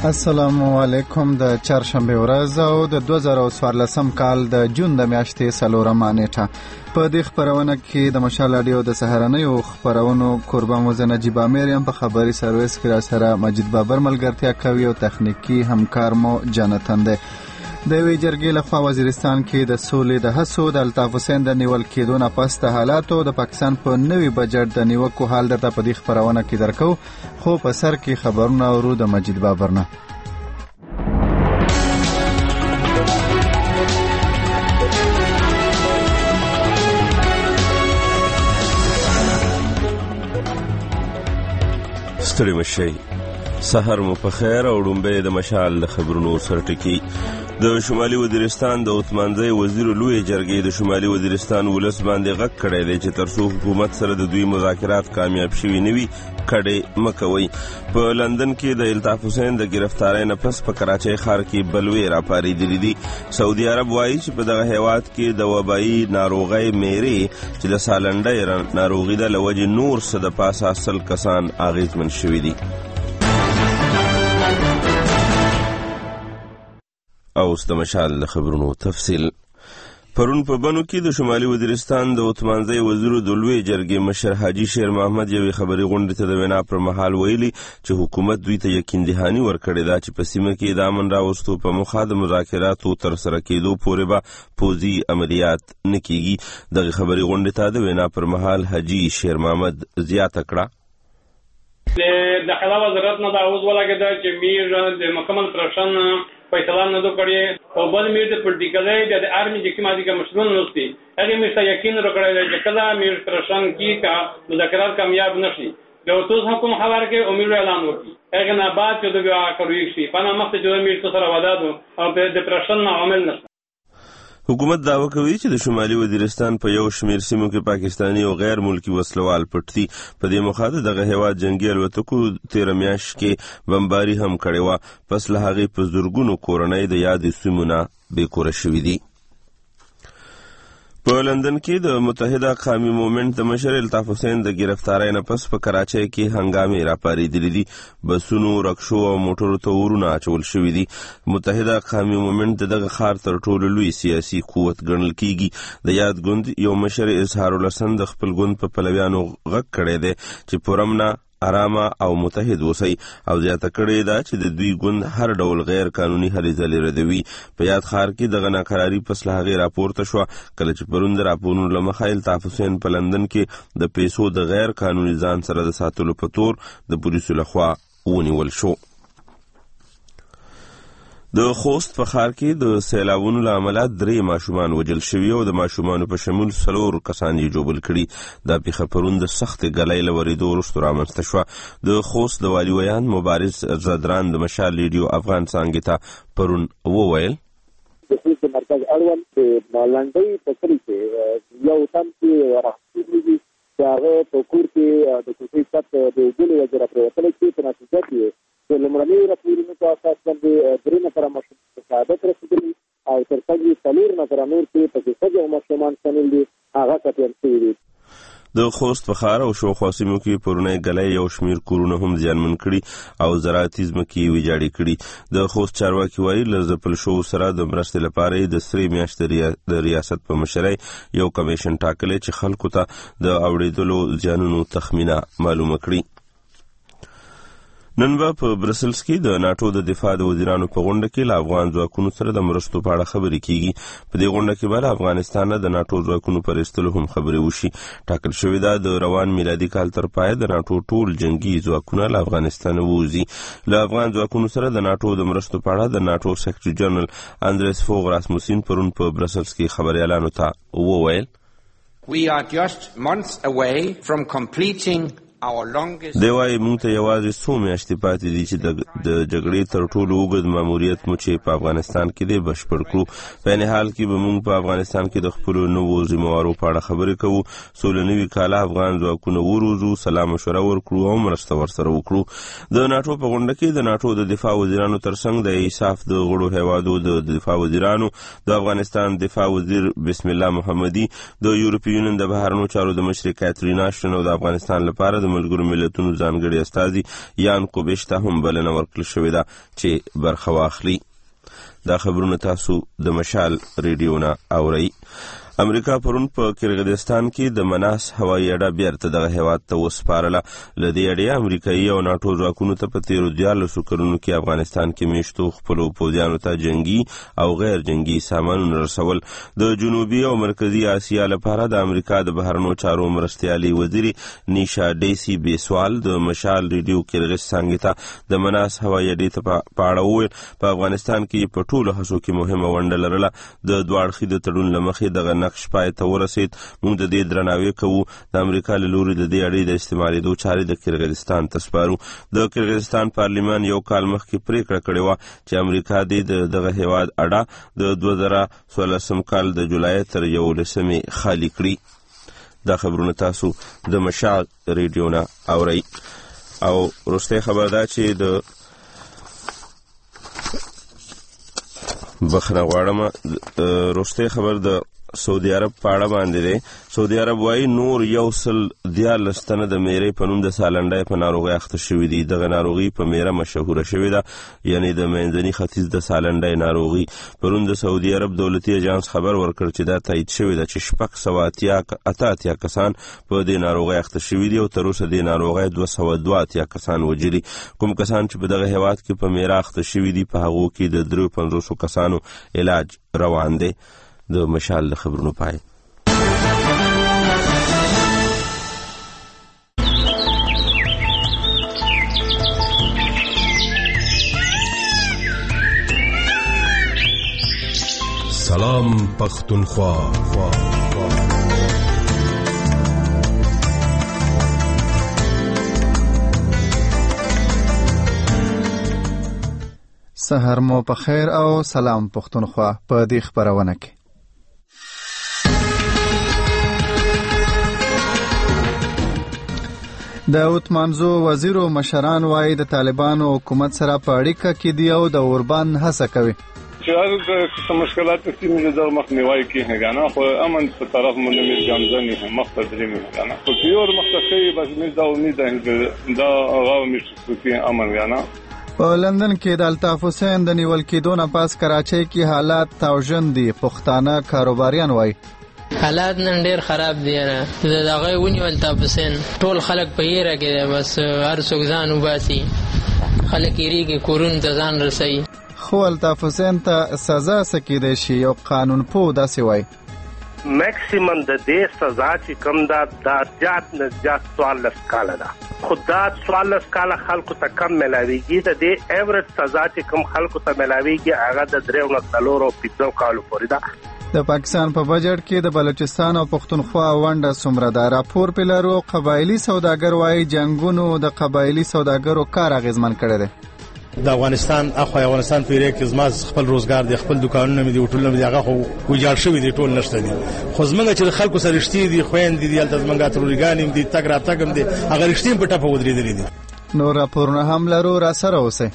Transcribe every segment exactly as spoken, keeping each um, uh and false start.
السلام علیکم. د چهارشنبه ورځ او د دوه زره څوارلسم کال د جون د میاشتې څلورمه نیټه. په دې خپرونه کې د مشال رادیو د سهارنیو خپرونو کوربه موزه نجیب امیر په خبري سرویس کې را سره مجید بابر ملګرتیا کوي او تخنیکی همکار مو جانتن دی. د وی جرګې لخوا وزیرستان کې د سولې د هڅو د الطاف حسین د نیول کېدو نه پس د حالاتو د پاکستان په نوي بجټ د نیوکو حال درته په دې خپرونه کې درکو، خو په سر کې خبرونه ورو د مجید بابر نه. ستړي مشئ، سحر مو په خیر او ډومبه د مشال د خبرونو سرټکی. د شمالي وزیرستان د عثمانزی وزیر لوی جرګې د شمالي وزیرستان ولس باندې غږ کړی دی چې ترڅو حکومت سره د دوی مذاکرات کامیاب شوي نه وي کډې مکوي. په لندن کې د الطاف حسین د گرفتارۍ نه پس په کراچۍ ښار کې بلوي راپارېدلې دي. سعودي عرب وایي چې په دغه هیواد کې د وبایي ناروغۍ میرې چې د سالنډۍ ناروغي ده له وجې نور څه د پاسه سل کسان اغېزمن شوي دي. اوس د مشال د خبرونو تفصیل. پرون په بنو کې د شمالي وزیرستان د عثمانزی وزیر د لوی جرګې مشر حاجی شیر محمد یوې خبري غونډې ته د وینا پر مهال ویلي چې حکومت دوی ته یقین دهاني ورکړې ده چې په سیمه کې د امن راوستو په موخه د مذاکراتو تر سره کېدو پورې به پوځي عملیات نه کېږي. دغه خبري غونډې ته د وینا پر مهال حاجی شیر محمد زیاته کړه د داخله وزارت نه دا اوس ولګېده چې میر د مکمل پرشن فیصله نه دو کړی او بل میر د پولیټیکلای د آرمی د کیمادي کا مشرون نوستي هغه میر ته یقین ورکړی چې کله میر پرشن کی کا مذاکرات کامیاب نشي د اوس حکومت خبر کې امیر اعلان وکړي هغه نه بعد چې د بیا کوي شي په نامه چې میر سره وعده او د پرشن عمل نشي. حکومت دعوه کوي چې د شمالي وزیرستان په یو شمیر سیمو کې پاکستاني او غیر ملکی وسلوال پټ دي. په دې مخاطه دغه هیواد جنگي الوتکو تیر میاشت کې بمباري هم کړې وه، پس له هغې په زرګونو کورنۍ د یادې سیمو نه بېکوره شوي دي. په لندن کې د متحده قومي مومنټ د مشر الطاف حسین د گرفتارۍ نه پس په کراچۍ کې هنګامې راپارېدلې دي. بسونو، رکشو او موټرو ته اورونه اچول شوي دي. متحده قومي مومنټ د دغه ښار تر ټولو لوی سیاسي قوت ګڼل کیږي. د یاد ګوند یو مشر اظهار الحسن د خپل ګوند په پلویانو غږ کړی دی چې پرامنه، آرامه او متحد اوسئ او زیاته کړې ده چې د دوی ګوند هر ډول غیر قانوني هلې ځلې ردوي. په یاد ښار کې دغه ناقراري پس له هغې راپورته شوه کله چې پرون د راپورونو له مخې الطاف حسین په لندن کې د پیسو د غیر قانوني ځان سره د ساتلو په تور د پولیسو لخوا ونیول شو. د خوست په ښار کې د سیلابونو له امله درې ماشومان وژل شوي او د ماشومانو په شمول څلور کسان یې ژوبل کړي. دا پیښه پرون د سختې ګلۍ له ورېدو وروسته رامنځته شوه. د خوست د والي ویان مبارز زدران د مشال ریډیو افغان څانګې ته پرون وویل د خوست مرکز اړوند د لنډۍ په کلي کې یو تن چې راغلی دي چې هغه په کور کې د کوټې سطح د اوبو له وجې راپرېوتلی چې په نتیجه کې د لومړنیو راپورونو په اساس باندې درې نفره ماشومان په شهادت رسېدلي او تر څنګ یې څلور نفره نور چې پکې ښځې او ماشومان شامل دي هغه ټپیان شوي دي. د خوست په ښار او شاوخوا سیمو کې پرونی ګلۍ یو شمېر کورونه هم زیانمن کړي او زراعتي ځمکې یې ویجاړې کړي. د خوست چارواکي وایي له ځپل شوو سره د مرستې لپاره یې د سرې میاشتې د ریاست په مشرۍ یو کمیشن ټاکلی چې خلکو ته د اورېدلو زیانونو تخمینه معلومه کړي. نن به په برسلز کې د ناټو د دفاع د وزیرانو په غونډه کې له افغان ځواکونو سره د مرستو په اړه خبرې کیږي. په دې غونډه کې به له افغانستان نه د ناټو ځواکونو پر ایستلو هم خبرې وشي. ټاکل شوې ده د روان میلادي کال تر پایه د ناټو ټول جنګي ځواکونه له افغانستان ووځي. له افغان ځواکونو سره د ناټو د مرستو په اړه د ناټو سیکرټري جنرال اندریس فوغ راسموسین پرون په برسلز کې خبریالانو ته وویل We are just months away from completing دی وایي موږ ته یوازې څو میاشتې پاتې دي چې د جګړې تر ټولو اوږد ماموریت مو چې په افغانستان کې دی بشپړ کړو. په عین حال کې به موږ په افغانستان کې د خپلو نوو ذمهوارو په اړه خبرې کوو. څو له نوي کاله افغان ځواکونه وروزو، سلا مشوره ورکړو او مرسته ورسره وکړو. د ناټو په غونډه کې د ناټو د دفاع وزیرانو ترڅنګ د ایساف د غړو هیوادو د دفاع وزیرانو، د افغانستان دفاع وزیر بسم الله محمدي، د یورپي یونین د بهرنیو چارو د مشر کاترینا اشټن او د افغانستان لپاره د ملګرو ملتونو ځانګړي استازي یان کوبیش ته هم بلنه ورکړل شوې ده چې برخه واخلي. دا خبرونه تاسو د مشال ریډیو نه اورئ. امریکا پرون په کرغیزستان کې د مناس هوایي اډه بیرته دغه هیواد ته وسپارله. له دې اډې امریکایي او ناټو ځواکونو ته په تیرو دیارلسو کلونو کې افغانستان کې میشتو خپلو پوځیانو ته جنګي او غیر جنګي سامانونه رسول. د جنوبي او مرکزي اسیا لپاره د امریکا د بهرنیو چارو مرستیالي وزیر نیشا ډیسی بیسوال د مشال ریډیو کرغیز څانګې ته د مناس هوایي اډې ته په اړه وویل په افغانستان کې په ټولو هڅو کې مهمه ونډه لرله. د دوه اړخیز تړون له مخې دغه نقش پای ته ورسید. موږ د دې درناوی کوو. د امریکا له لوري د دې اړې د استعمالېدو چارې د کرغیزستان ته سپارو. د کرغیزستان پارلیمان یو کال مخکې پریکړه کړې وه چې امریکا دې د دغه هیواد اډه د دوه زره څوارلسم کال د جولای تر یولسمې خالي کړي. دا خبرونه تاسو د مشال ریډیو نه اورئ. او وروستی خبر دا چې د بخښنه غواړم وروستی خبر د سعودي عرب په اړه باندې دی. سعودي عرب وایي نور یو سل دیارلس تنه د میرې په نوم د سالنډۍ په ناروغۍ اخته شوي دي. دغه ناروغي په میره مشهوره شوې ده، یعنی د منځني ختیځ د سالنډۍ ناروغي. پرون د سعودي عرب دولتي اجانس خبر ورکړ چې دا تایید شوې ده چې شپږ سوه اتیا اته اتیا کسان په دې ناروغۍ اخته شوي دي او تر اوسه دې ناروغۍ دوه سوه دوه اتیا کسان وژلي. کوم کسان چې په دغه هیواد کې په میره اخته شوي دي په هغو کې د درې پنځوسو کسانو علاج روان دی. د مشال د خبرونو پای. سلام پختونخوا. سحر مو په خیر او سلام پختونخوا. په دې خبرونه کې د اوتمانزو وزیر او مشران وايي د طالبانو حکومت سره په اړیکه کې دی او د اوربان هڅه کوي چې هغه د مشکلات چې د مخنیوي کې هغه خو امن په طرف مونږ مې ځانځنی مقصد لري نه خو یو مقصد کوي بس مې دا امید ده دا هغه مې چې امن غانا. په لندن کې د الطاف حسین د نیول کېدو نه پاس کراچۍ کې حالات توجن دي. پښتانه کاروباریان وايي حالات نن ډیر خراب دي. نه دغه ونیول الطاف حسین ټول خلک په یې راګي بس هر څوک ځان وباسي خلک یې کې کورون ته ځان رسي. خو الطاف حسین ته سزا سکیدای شي یو قانون پو داسې وایي میکسیمم د دې سزا چې کم دا د زیات نه زیات څوارلس کاله ده. خو دا څوارلس کاله خلکو ته کم ملاویږي. د دې ایوریج سزا چې کم خلکو ته ملاویږي هغه د درېو نه څلورو پنځو کالو پورې ده. د پاکستان په بجټ کې د بلوچستان او پښتونخوا ونډه څومره ده؟ راپور په لرو قبایلی سوداګر وايي جنگونو د قبایلی سوداګرو کار اغیزمن کړی دی. د افغانستان اخو افغانستان په ریګ کې زما خپل روزګار دی، خپل دکانونه مې دی، هوټلونه مې دی، هغه خو ویجاړ شوی دی، ټول نشته دي. خو زمونږ چې خلکو سره رښتې دي خويندې دي هلته زمونږ ترورګان دي تګ را تګم دي هغه رښتې په ټپه ودرېدلې دي. نور راپورونه هم لرو، را سره اوسئ.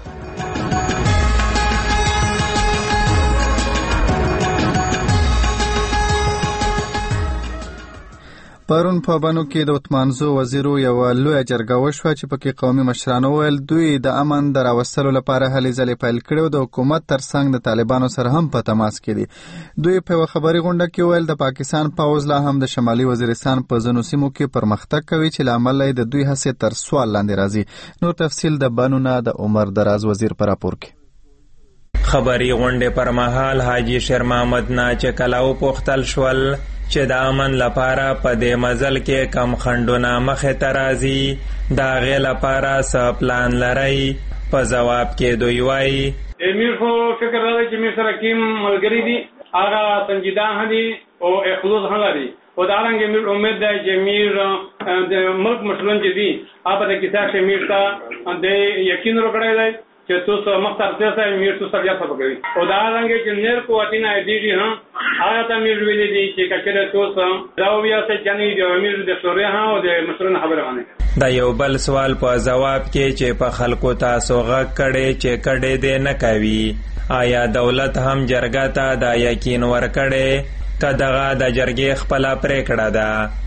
پرون په بنو کې د اوتمانزو وزیرو یو لویه جرګه وشوه چې پکې قومي مشرانو ویل دوی د امن د راوستلو لپاره هلې ځلې پیل کړي او د حکومت ترڅنګ د طالبانو سره هم په تماس کې دي. دوی په یوه خبري غونډه کې ویل د پاکستان پوځ لا هم د شمالي وزیرستان په ځینو سیمو کې پرمختګ کوي چې له امله یې د دوی هڅې تر سوال لاندې راځي. نور تفصیل د بنو نه د عمر دراز وزیر په راپور کې. خبري غونډې پر مهال حاجی شیر محمد نه چې کله وپوښتل شول چې د امن لپاره په دې مزل کې کم خنډونه مخې ته راځي د هغې لپاره څه پلان لرئ؟ په جواب کې دوی وایي امیر خو فکر لري چې میر سره کوم ملګري دي هغه سنجیدان دي او اخلاص هم لري او دا رنګ امیر امید ده چې میر د ملک مسلون چې دي هغه د کیسه چې میر ته د یقین ورکړی دی چې تاسو مختار څه میر تاسو بیا څه کوي او دا رنګ چې نیر کوټینا دی دي ها هغه ته میر ویلي دي چې کچره تاسو دا بیا څه جنې دی امیر د سوریا ها او د مسلون خبره باندې. دا یو بل سوال په جواب کې چې په خلکو تاسو غږ کړي چې کړي دې نه کوي آیا دولت هم جرګه ته دا یقین ورکړي که دغه د جرګې خپله پرېکړه ده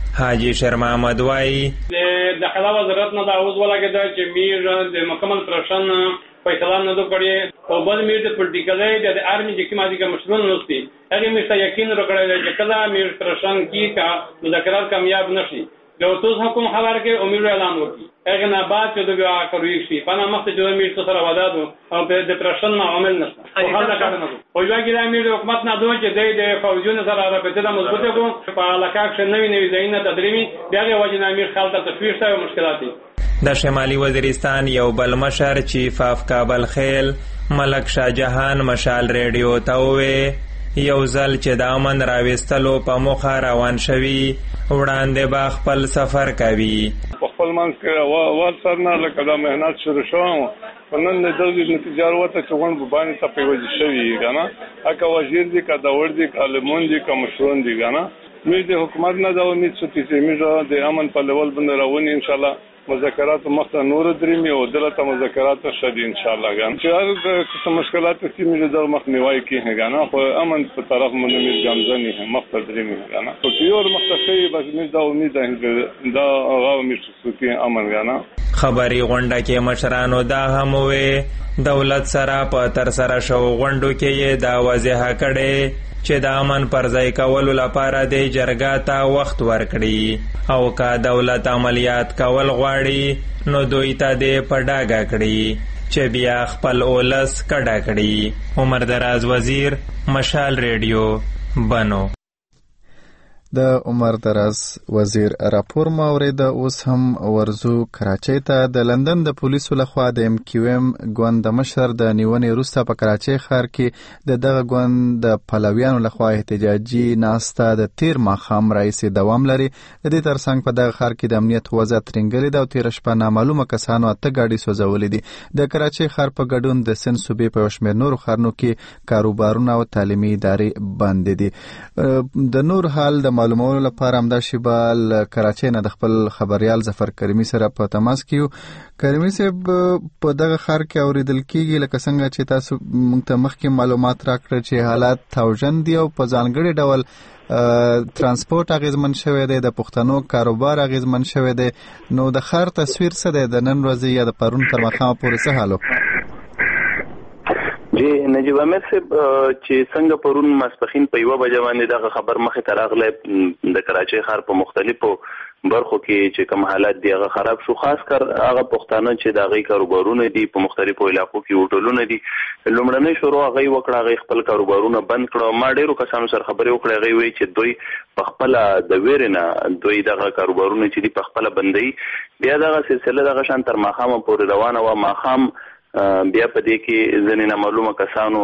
حاجی شیر محمد وایي د داخله وزارت نه دا اوس ولګېده چې میر د مکمل پرشن فیصله نه دو کړی او بل میر د پولیټیکلای د آرمی د کومه دغه مشرون نوستي هغه میر ته یقین ورکړی چې کله میر پرشن کی کا مذاکرات کامیاب نشي نو توس حکومت خبر کې امیر اعلان وکړي هغه نه بعد چې دغه کوي شي په نامه چې د میر سره ودادو او د پرشن نه عمل نشته او حل کار نه او یو کې د میر حکومت نه دوه چې د فوجونو سره رابطه د مضبوطه کو په علاقه کې نوې نوې ځایونه تدریمي دغه وجه امیر خالد تشویش ته مشکلات دي. د شمالي وزیرستان یو بل مشر چیف اف کابل خیل ملک شاه جهان مشال ریډیو ته وویل یو ځل چې د امن راوستلو په موخه روان شوي وړاندې به خپل سفر کوي. په خپل منځ کې وال سر نه لکه دا مهنت شروع شوم په نن د دغه نتیجه وروته چې غون باندې ته پیوځي شوی کنه اکه وزیر دي کا دا ور دي کالمون دي کا مشرون دي کنه مې د حکومت نه دا امید ستې چې مې د امن په لیول باندې راونی ان شاء الله مذاکرات مخته نور درېمي او دلته مذاکرات شدي ان شاء الله غان چې هر څه مشکلات چې موږ د مخنیوي کې هغه خو امن په طرف باندې موږ ځانځنی هم مخته درېمي غانا خو یو مخته شي بس موږ دا امید ده دا هغه موږ چې امن غانا خبري غونډه کې مشرانو دا هم وې دولت سره په تر سره شو غونډو کې دا واضح کړي چې د امن پر ځای کولو لپاره د جرګه ته وخت ورکړي او که دولت عملیات کول غواړي نو دوی ته دې په ډاګه کړي چې بیا خپل اولس کډه کړي. عمر دراز وزیر مشال ریډیو بنو. د عمر دراز وزیر راپور ما اوریده. اوس هم ورزو کراچۍ ته. د لندن د پولیسو لخوا د ام کیو ام ګوند د مشر د نیونې وروسته په کراچۍ ښار کې د دغه ګوند د پلویانو لخوا احتجاجي ناسته د تیر ماښام راهیسې دوام لري. د دې ترڅنګ په دغه ښار کې د امنیت وضع ترینګلې ده او تېره شپه نامعلومه کسانو اته ګاډي سوځولې دي. د کراچۍ ښار په ګډون د سند صوبې په یو شمېر نورو ښارونو کې کاروبارونه او تعلیمي ادارې بندې دي. د نور حال د معلومولو لپاره همدا شیبه له کراچۍ نه د خپل خبریال ظفر کریمي سره په تماس کې یو. کریمي صاحب په دغه ښار کې اورېدل کېږي لکه څنګه چې تاسو موږ ته مخکې معلومات راکړل چې حالات توجن دي او په ځانګړي ډول ترانسپورت اغیزمن شوی دی، د پښتنو کاروبار اغیزمن شوی دی. نو د ښار تصویر څه دی د نن ورځې یا د پرون تر ماښامه پورې څه حال و؟ جی نجیب احمد صاحب چې څنګه پرون ماسپخین په یوه بجه باندې دغه خبر مخې ته راغلی د کراچۍ ښار په مختلفو برخو کې چې کوم حالات دی هغه خراب شو، خاص کر هغه پښتانه چې د هغوی کاروبارونه دي په مختلفو علاقو کې هوټلونه دي لومړنۍ شروع هغوی وکړه، هغوی خپل کاروبارونه بند کړه. ما ډېرو کسانو سره خبرې وکړې، هغوی وایي چې دوی په خپله د ویرې نه دوی دغه کاروبارونه چې دي په خپله بندوي. بیا دغه سلسله دغه شان تر ماښامه پورې روانه وه. ماښام بیا په دې کې ځینې نامعلومه کسانو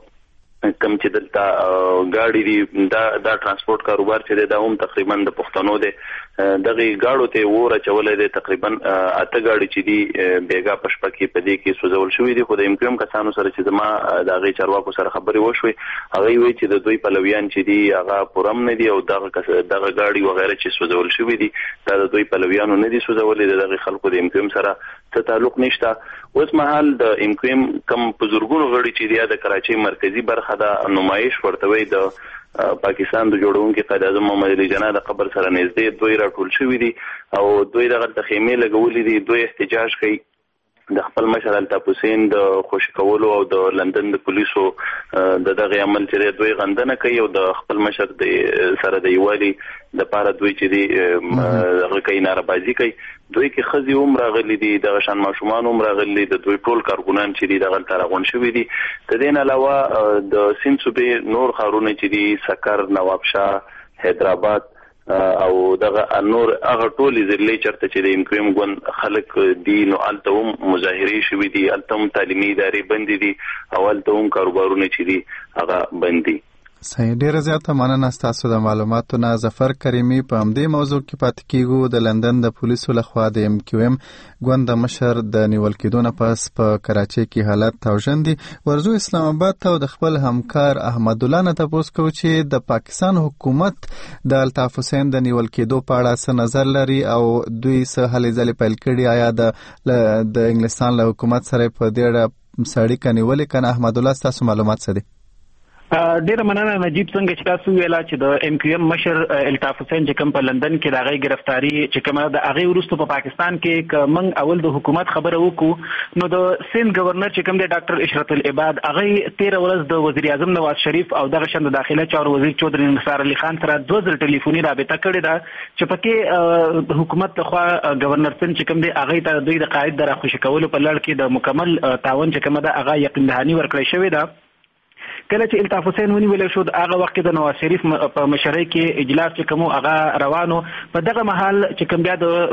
کم چې دلته ګاډي دي دا دا ترانسپورت کاروبار چې دی دا هم تقریبا د پښتنو دی، دغه ګاډو ته اور اچولی دی. تقریبا اته ګاډي چې دي بیګا په شپه کې په دې کې سوځول شوي دي. خو د امکیوم کسانو سره چې زما د هغې چارواکو سره خبرې وشوې هغوی وایي چې د دوی پلویان چې دي هغه پورم نه دي او دغه دغه ګاډي وغیره چې سوځول شوي دي دا د دوی پلویانو نه دي سوځولي، د دغې خلکو د امکیوم سره څه تعلق نشته. اوس مهال د امکیوم کم په زرګونو غړي چې دی د کراچۍ مرکزي برخه د نمایش ورته وایي د پاکستان د جوړونکي قائد اعظم محمد علي جناح د قبر سره نږدې دوی راټول شوي دي او دوی دغلته خیمې لګولې دي. دوی احتجاج کوي د خپل مشر الطاف حسین د خوشي کولو او د لندن د پولیسو د دغه عمل چې دوی غندنه کوي او د خپل مشر د سره د یووالي دپاره دوی چې دی هغه کوي نارهبازي کوي. دوی کې ښځې هم راغلي دي، دغه شان ماشومان هم راغلي دي، د دوی ټول کارګونان چې دي دغلته راغونډ شوي دي. د دې نه علاوه د سیند صوبې نور ښارونه چې دي سکر، نوابشاه، حیدرآباد او دغه نور هغه ټولې ضلعې چېرته چې د امکیوم ګوند خلک دي نو هلته هم مظاهرې شوي دي، هلته هم تعلیمي ادارې بندې دي او هلته هم کاروبارونه چې دي هغه بند دي. صحیح، ډیره زیاته مننه ستاسو د معلوماتو نه. ظفر کریمي په همدې موضوع کې پاتې کیږو. د لندن د پولیسو لخوا د ام کیو ام ګوند د مشر د نیول کېدو نه پس په کراچۍ کې حالات توجن دي. ورځو اسلام آباد ته د خپل همکار احمد الله نه تپوس کوو چې د پاکستان حکومت د الطاف حسین د نیول کېدو په اړه څه نظر لري او دوی څه هلې ځلې پیل کړي. آیا د د انګلستان له حکومت سره په دې اړه څه اړیکه نیولې که نه؟ احمد الله ستاسو معلومات څه دي؟ ډیره مننه نجیب، څنګه چې تاسو ویلا چې د ایم کیو ایم مشر الطاف حسین چې کوم په لندن کې د هغې گرفتاری چې کومه د هغې وروسته په پا پاکستان کې که موږ اول د حکومت خبره وکړو، نو د سند گورنر چې کوم دی ډاکټر اشرت العباد هغې تېره ورځ د وزیر اعظم نواز شریف او دغه شان د داخله چارو وزیر چودھری نثار علي خان سره دوه ځل ټلیفوني رابطه کړې ده چې پکې حکومت لخوا گورنر سند چې کوم دی هغې ته دوی د قاعد د راخوشي کولو په لړ کې د مکمل تعاون چې کومه ده هغه یقین دهاني ورکړی شوې ده. کله چې الطاف حسین ونیول شو هغه وخت کې د نواز شریف په مشرۍ کې اجلاس چې کوم هغه روانو، په دغه مهال چې کوم بیا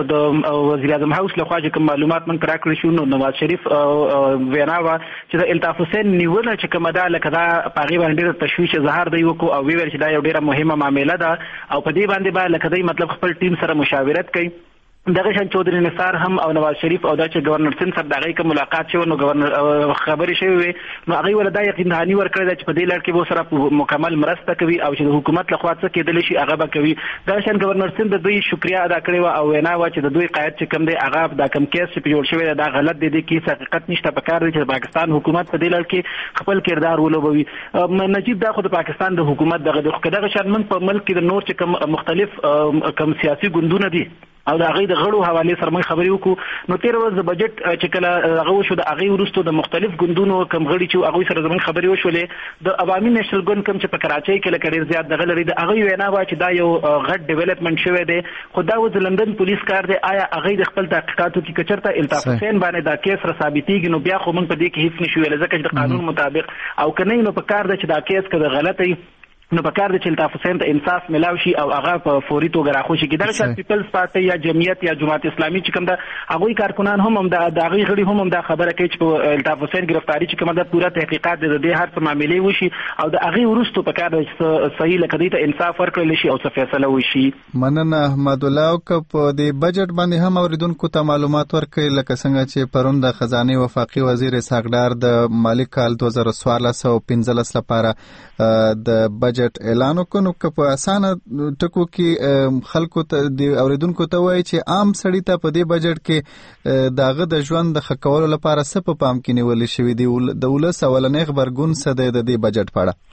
د وزیر اعظم هاوس لخوا چې کوم معلومات من راکړل شو، نو نواز شریف وینا وا چې د الطاف حسین نیونه چې کوم دا لکه دا پاغي باندې تشویش اظهار دی وکړو او ویل چې دا یو ډیره مهمه معامله ده او په دې باندې به لکه دی مطلب خپل ټیم سره مشاورت کوي. دغه شان چودھری نثار هم او نواز شریف او دا چې گورنر سند سره دغه کوم ملاقات شو، نو گورنر خبرې شوی نو هغه ولدا یقین دهاني ورکړی چې په دې لړ کې به سره مکمل مرسته کوي او چې د حکومت لخوا څه کېدل شي هغه به کوي. دغه شان گورنر سند د دوی شکریا ادا کړی او وینا وا چې د دوی قائد چې کوم دی هغه دا کم کیس چې جوړ شوی دا غلط دی کې حقیقت نشته، په کار دی چې پاکستان حکومت په دې لړ کې خپل کردار ولوبوي. نجیب دا خو د پاکستان د حکومت دغه دغه شان من په ملک کې د نور چې کوم مختلف کوم سیاسي ګوندونه دي او د هغې د غړو حوالې سره موږ خبرې وکړو، نو تېره ورځ د بجټ چې کله هغه وشو د هغې وروستو د مختلف ګوندونو کم غړي چې هغوی سره زموږ خبرې وشولې، د عوامي نیشنل ګوند کوم چې په کراچۍ کې لکه ډېر زیات دغه لري د هغوی وینا وه چې دا یو غټ ډیولپمنټ شوی دی، خو دا اوس د لندن پولیس کار دی. آیا هغوی د خپل تحقیقاتو کې که چېرته الطاف حسین باندې دا کیس را ثابتېږي نو بیا خو موږ په دې کې هېڅ نشو ویلی، ځکه چې د قانون مطابق او که نه نو په کار ده چې دا کیس که د غلطه نو په کار دی چې الطاف حسین ته انصاف ملاو شي او هغه په فوري توګه راخوشي کېدل شي. پیپلز پارټي یا جمعیت یا جماعت اسلامي چې کوم ده هغوی کارکنان هم هم د هغوی غړي هم هم دا خبره کوي چې په الطاف حسین ګرفتاري چې کومه ده پوره تحقیقات د دې هر څه معاملې وشي او د هغې وروستو په کار دی چې صحیح لکه دوی ته انصاف ورکړلی شي او څه فیصله وشي. مننه احمد الله. او که په دې بجټ باندې هم اورېدونکو ته معلومات ورکړي لکه څنګه چې پرون د خزانې وفاقي وزیر اسحاق ډار د مالي کال دوه زره څوارلس او پنځلس لپاره د بجټ اعلان وکړ، نو که په اسانه ټکو کې خلکو ته د اوریدونکو ته وایي چې عام سړي ته په دې بجټ کې داغه د ژوند د ښه کولو لپاره څه په پام کې نیولې شوي دي، د ولس اولنی غبرګون څه دی د دې بجټ په اړه؟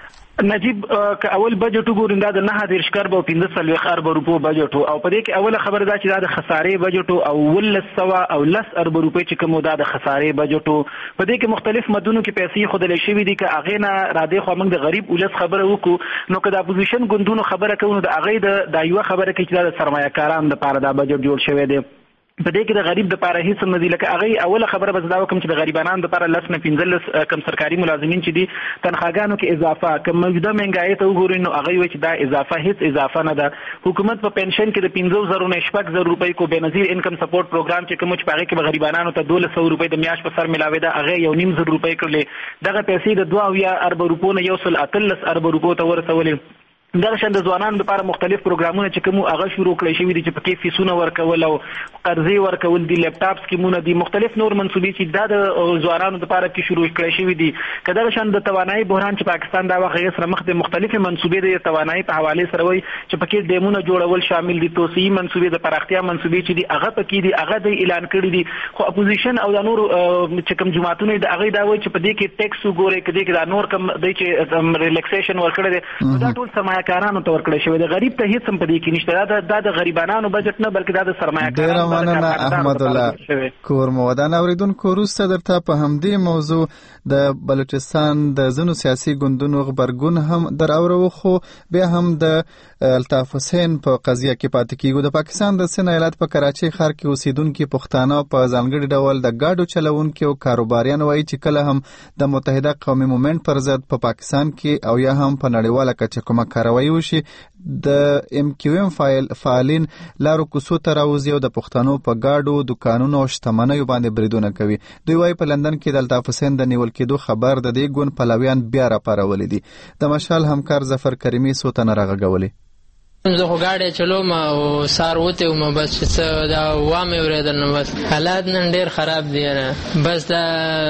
نجیب که اول بجټ وګورم دا د نهه دېرش اربه او پنځه څلوېښت اربه روپو بجټ او په دې کې اوله خبره دا چې دا د خسارې بجټ او اوولس سوه او لس اربه روپۍ چې کوم دا د خسارې بجټ په دې کې مختلف مدونو کې پیسې ښودلی شوي دي. که هغې نه رادې خوا موږ د غریب ولس خبره وکړو نو که د اپوزیشن ګوندونو خبره کوو نو د هغې د یوه خبره کوي چې دا د سرمایه کارانو دپاره دا بجټ جوړ شوی دی. په دې کې د غریب دپاره هېڅ هم نه دي، لکه هغې اوله خبره به زه دا وکړم چې د غریبانو دپاره لس نه پنځلس کم سرکاري ملازمین چې دي تنخواګانو کې اضافه که موجوده مهنګایۍ ته وګورئ نو هغوی وایي چې دا اضافه هېڅ اضافه نه ده. حکومت په پنشن کې د پنځو زرو نه شپږ زره روپۍ کو بېنظیر انکم سپورټ پروګرام چې کوم چې په هغې کې به غریبانو ته دولس سوه روپۍ د میاشت په سر ملاوېده، هغې یو نیم زر روپۍ کړلې. دغه پیسې د دوه اویا اربه روپو نه یو سل اتلس اربه روپو ته ورسولې. دغه شان د ځوانانو لپاره مختلف پروګرامونه چې کوم هغه شروع کړی شوي دي چې پکې فیسونه ورکول او قرضې ورکول دي، لیپټاپ سکیمونه دي، مختلف نور منصوبې چې دا د ځوانانو لپاره کې شروع کړی شوي دي. که دغه شان د توانایي بحران چې پاکستان دا وخت هغې سره مخ دی، مختلفې منصوبې د توانایي په حوالې سره وایي چې پکې ډیمونه جوړول شامل دي، توسعي منصوبې د پراختیا منصوبې چې دي هغه پکې دي، هغه د اعلان کړي دي. خو اپوزیشن او د نور چې کوم جماعتونه د هغې دا وایي چې په دې کې ټیکس وګورئ، که دې کې دا نور کوم دی چې ریلیکسیشن ورکړی دی دا ټول سرمایه کارانو ته ورکړی شوی دی. غریب ته هیڅ هم په دې کې نشته، دا د غریبانو بجټ نه بلکې دا د سرمایه کارانو. ډېره مننه احمد الله کور مودان. اوریدونکو وروسته درته په همدې موضوع د بلوچستان د ځینو سیاسي ګوندونو غبرګون هم در اورو، خو بیا هم د الطاف حسین په قضیه کې پاتې کیږو. د پاکستان د سند ایالت په کراچۍ ښار کې اوسیدونکي پښتانه په ځانګړي ډول د ګاډو چلونکي او کاروباریان وایي چې کله هم د متحده قومي مومنټ پر ضد په پاکستان کې او یا هم په نړیواله کچه کومه کاروایي وشي د ایم کیو ایم فعالین لارو کوڅو ته راوځي او د پښتنو په ګاډو دوکانونو او شتمنیو باندې بریدونه کوي. دوی وایي په لندن کې د الطاف حسین د نیول کېدو خبر د دې ګوند پلویان بیا راپارولی دي. د مشال همکار ظفر کریمي څو تنه راغږولي. زه خو ګاډی چلوم او سار وتی وم بس څه دا وامې اورېدل نو بس حالات نن ډېر خراب دي نه بس دا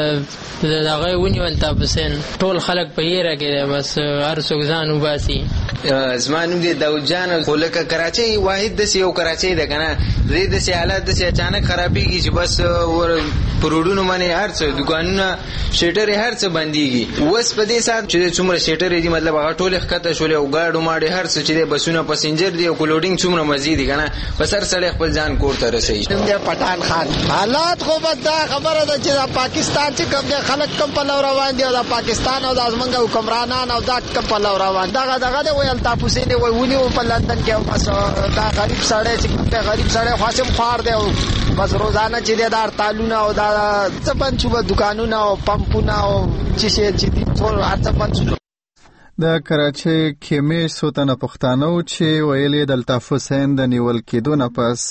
د هغې ونیول تاپسین ټول خلک په یېره کې دی بس هر څوک ځان وباسي. زما نوم دی داود جان. خو لکه کراچۍ واحد داسې یو کراچۍ ده که نه دې داسې حالات داسې اچانک خرابېږي چې بس په روډونو باندې هر څه دوکانونه شیټرې هر څه بندېږي. اوس په دې ساعت چې څومره شیټرې دي مطلب هغه ټولې ښکته شولې او ګاډو ماډې هر څه چې دی بسونه پسنجر دی او کلوډینګ څومره مزي دي که نه بس هر سړی خپل ځان کور ته رسوي. نوم دی پټان خان. حالات خو بس دا خبره ده چې دا پاکستان چې کوم دی خلک کوم پلو روان دي او دا پاکستان او دا زمونږ حکمرانان او دا کوم پلو روان دغه دغه دی ویل تاسو نه وای ونیو په لندن کې او بس دا غریب سړی چې کوم دی غریب سړی خاصم خوار دی او بس روزانه چې دی دار تالونه او دا څه پنځه دکانونه او پمپونه او چې چې دي ټول هڅه پنځه. د کراچۍ کمیش څو تنه پښتانه وو چې ویل یې د الطاف حسین د نیول کېدو نه پس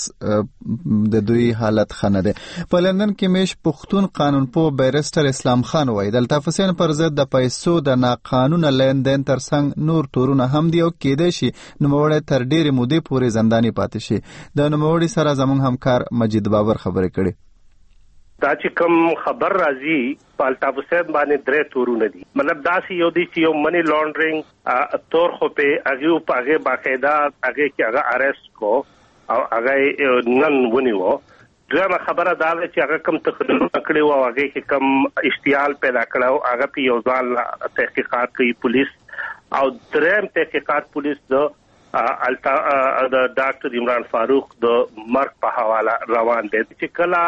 د دوی حالت ښه نه دی. په لندن کمیش پښتون قانونپوه بیرسټر اسلام خان وایي د الطاف حسین پر ضد د پیسو د ناقانونه لیندین ترڅنګ نور تورونه هم دي او کېدای شي نوموړی تر ډېرې مودې پورې زنداني پاتې شي. د نوموړي سره زموږ همکار مجید بابر خبرې کړي. دا چې کوم خبر راځي په الطاف حسین باندې درې تورونه دي مطلب داسې یو دی چې یو منی لانډرینګ تور خو په هغه په هغه باقاعده هغه کې هغه اریسټ کو او هغه نن ونیو. دغه خبره دا ده چې هغه کوم تخریب کړی او هغه کې کوم اشتعال پیدا کړو هغه په یو ځل تحقیقات کوي پولیس او دریم تحقیقات پولیس د التا د ډاکټر عمران فاروق د مرګ په حواله روان دي چې کله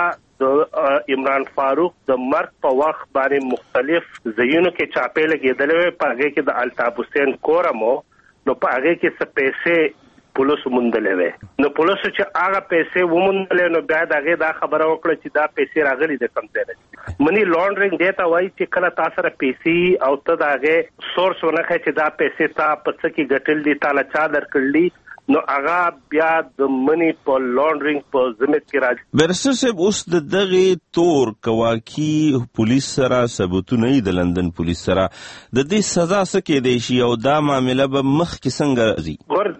د عمران فاروق د مرګ په وخت باندې مختلف ځایونو کې چاپې لګېدلې په هغه کې د الطاف حسین کورمو نو په هغه کې څه پیسې پولیس مونډلې وې نو پولیس چې هغه پیسې ومونډلې نو بیا دغه دا خبره وکړه چې دا پیسې راغلي د کم ځای نه منی لانډرینګ دیتا وایي چې کله تاسو سره پیسې او ته دغه سورس ونه چې دا پیسې تا په څه کې ګټل دي تعالی چا درکړلي نو هغه بیا د منی په لانډرینګ په ضمن کې راځي. بیرسټر صاحب اوس د دغه تور کواکی پولیس سره ثبوتونه د لندن پولیس سره د دې سزا څه کېدای شي او دا معامله به مخکې څنګه راځي؟ ور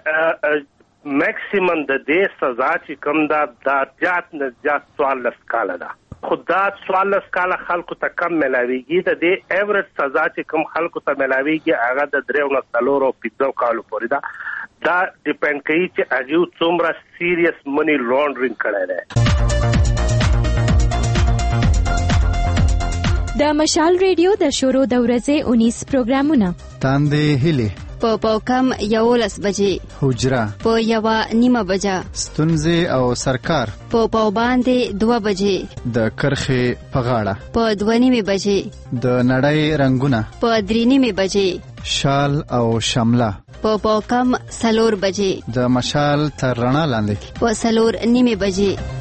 د میکسیمم د دې سزا چې کوم دا د زیات نه زیات څوارلس کاله ده خو دا څوارلس کاله خلکو ته کم ملاویږي د دې ایوریج سزا چې کوم خلکو ته ملاویږي هغه د درېو نه څلورو پنځو کالو پورې ده. دا ډیپند کوي چې هغه څومره سیریس منی لانډرینګ کړی دی. د مشال ریډیو د شروع د ورځې اونیس پروګرامونه تاندې هلي په پاکم یولس بجې حجره په یوه نیمه بجه ستونزې او سرکار په پاو باندې دوه بجې د کرخې په غاړه په دوه نیمې بجې د نړۍ رنگونه په درې نیمې بجې شال او شمله په پاکم سلور بجې د مشال تر رڼا لاندې په سلور نیمې بجې.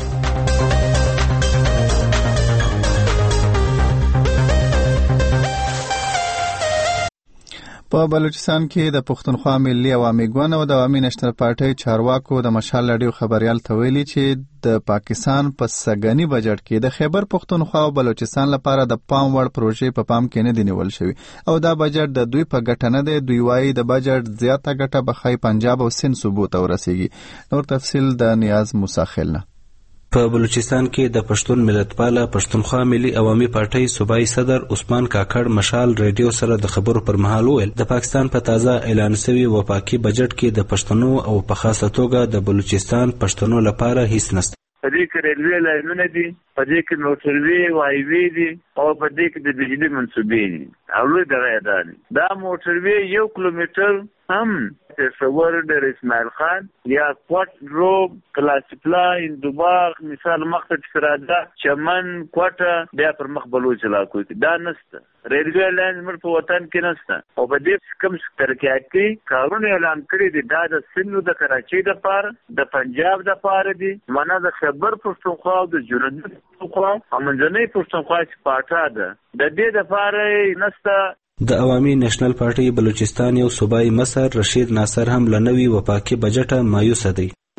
په بلوچستان کې د پښتونخوا ملي عوامي ګوند او د عوامي نېشنل پارټۍ چارواکو د مشال راډیو خبريال ته ویلي چې د پاکستان په سګنی بجټ کې د خیبر پښتونخوا او بلوچستان لپاره د پام وړ پروژې په پام کې نه دی نیول شوی او دا بجټ د دوی په ګټه نه دی. دوی وایي د بجټ زیاته ګټه به خای پنجاب او سند صوبو ته ورسیږي. نور تفصیل د نیاز موسی خیلنه. په بلوچستان کې د پښتون ملتپاله پښتونخوا ملي عوامي پارټۍ صوبایي صدر عثمان کاکړ مشال ریډیو سره د خبرو پر مهال وویل د پاکستان په تازه اعلان شوی وفاقي بجټ کې د پښتنو او په خاصه توګه د بلوچستان پښتنو لپاره هیڅ نشته. په دې کې ریلوې لاینونه دي، په دې کې موټروي وایوي دي او په دې کې د بجلی منصوبې دي او لوی دغه دي. دا موټروي یو کیلومتر هم تصور در اسماعیل خان یا کوټ روب کلاسپلا اندوباغ مثال مقصد فراده چمن کوټه بیا پر مخ بلوچ علاقو کې دا نسته. ریلوې لاین مر په وطن کې نسته او په دې کم ترقیاتي کارونه اعلان کړی دي. دا د سندو د کراچۍ د پار د پنجاب د پار دي معنا د خیبر پښتونخوا او د جنوبي پښتونخوا او منځنۍ پښتونخوا چې پاټه ده د دې د پار نسته. د عوامي نېشنل پارټۍ بلوچستان یو صوبایي مشر رشید ناصر هم لنوي وفاقي بجټه مایوسه دی. د بلوچستان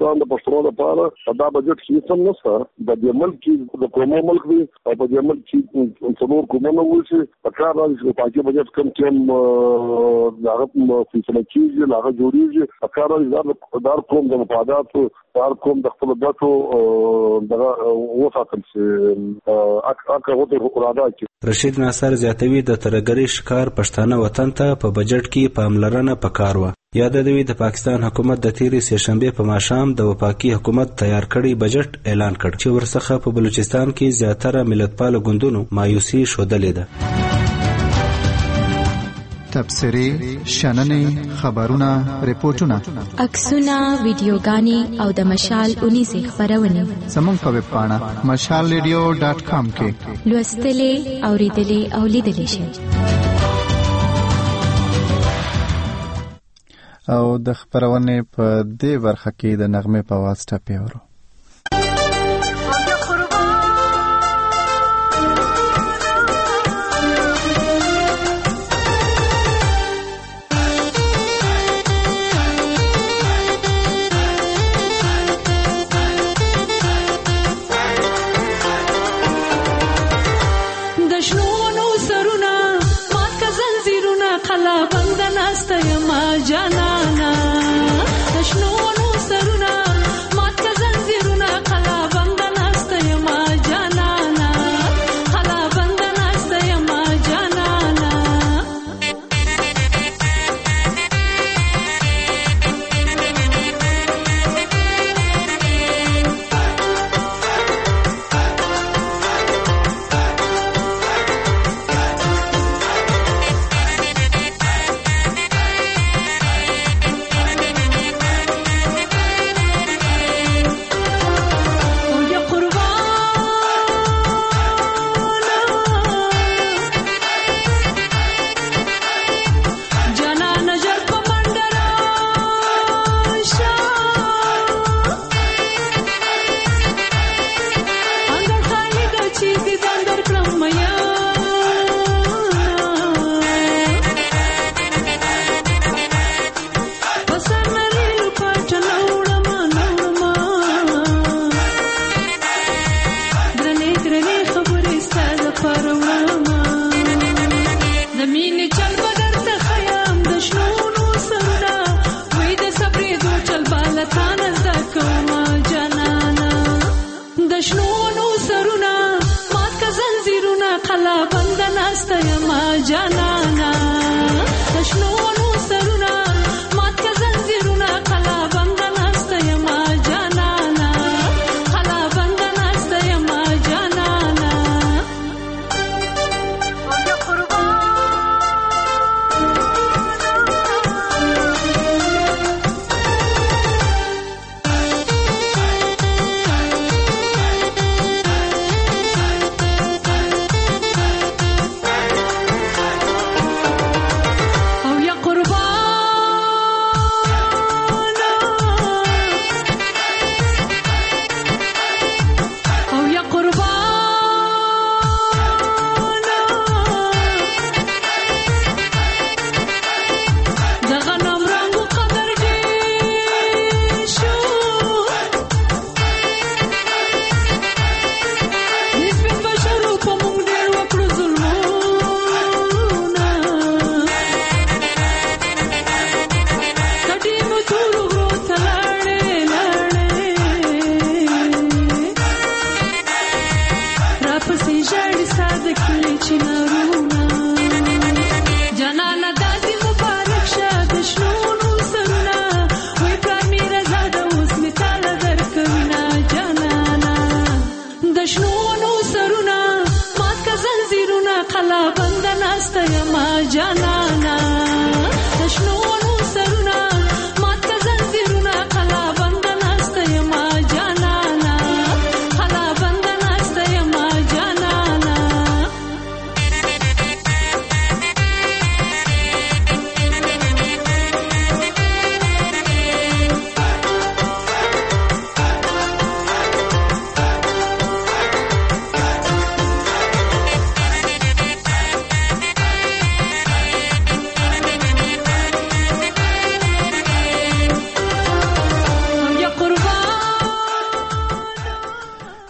بلوچستان د پښتنو لپاره دا بجټ هیڅ هم نشته. د دې ملک د کومو ملک دی او په دې ملک کې څلور کومونه وشي په کار راځي چې پاکي بجټ کم کم هغه فیصله کیږي هغه جوړیږي په کار راځي دار کوم د مفاداتو دار کوم د خپل ګټو دغه وساتل شي اکه وته اراده کوي. رشید ناصر زیاتوي د ترګری شکار پښتانه وطن ته په بجټ کې پاملرنه پکار و. یادوي د پاکستان حکومت د تیرې سهشنبه په ماښام د وفاقي حکومت تیار کړی بجټ اعلان کړ چې ورڅخه په بلوچستان کې زیاتره ملتپال ګوندونو مایوسي ښودلې ده. تبصرې، شننې، خبرونه، ریپورتونه، عکسونه، ویډیوګانې او د مشال اونیزې خپرونې زموږ په ویب پاڼه مشال ریډیو ډاټ کام کې لوستلې، اوریدلې او لیدلې شئ. او د خبرونې په دې برخه کې د نغمې په واسطه پیورو.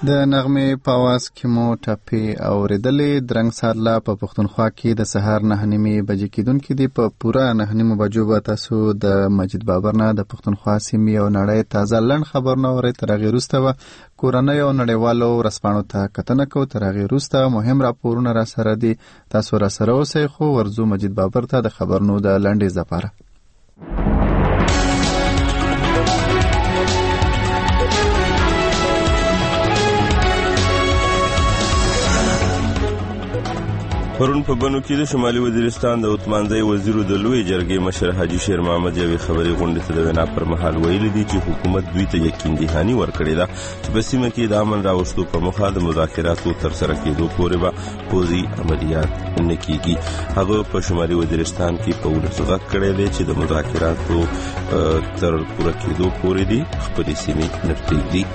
د نغمې په اواز کې مو ټپې اورېدلې. درنګ سارلا په پښتونخوا کې د سهار نهه نیمې بجې کېدونکې دي. په پوره نهه نیمو بجو به تاسو د مجید بابر نه د پښتونخوا سیمې او نړۍ تازه لنډ خبرونه اورئ. تر هغې وروسته به کورنۍ او نړیوالو ورځپاڼو ته کتنه کوو. تر هغې وروسته مهم راپورونه را سره دي. تاسو را سره اوسئ، خو ورځو مجید بابر ته د خبرونو د لنډیز لپاره. پرون په بنو کې د شمالي وزیرستان د عثمانزی وزیرو د لوی جرګې مشر حاجي شیر محمد یوې خبري غونډې ته د وینا پر مهال ویلي دي چې حکومت دوی ته یقین دهاني ورکړې ده چې په سیمه کې د امن راوستو په موخه د مذاکراتو ترسره کېدو پورې به پوځي عملیات نه کېږي. هغه په شمالي وزیرستان کې په ولس غږ کړی دی چې د مذاکراتو تر پوره کېدو پورې دي خپلې سیمې نه پرېږدي.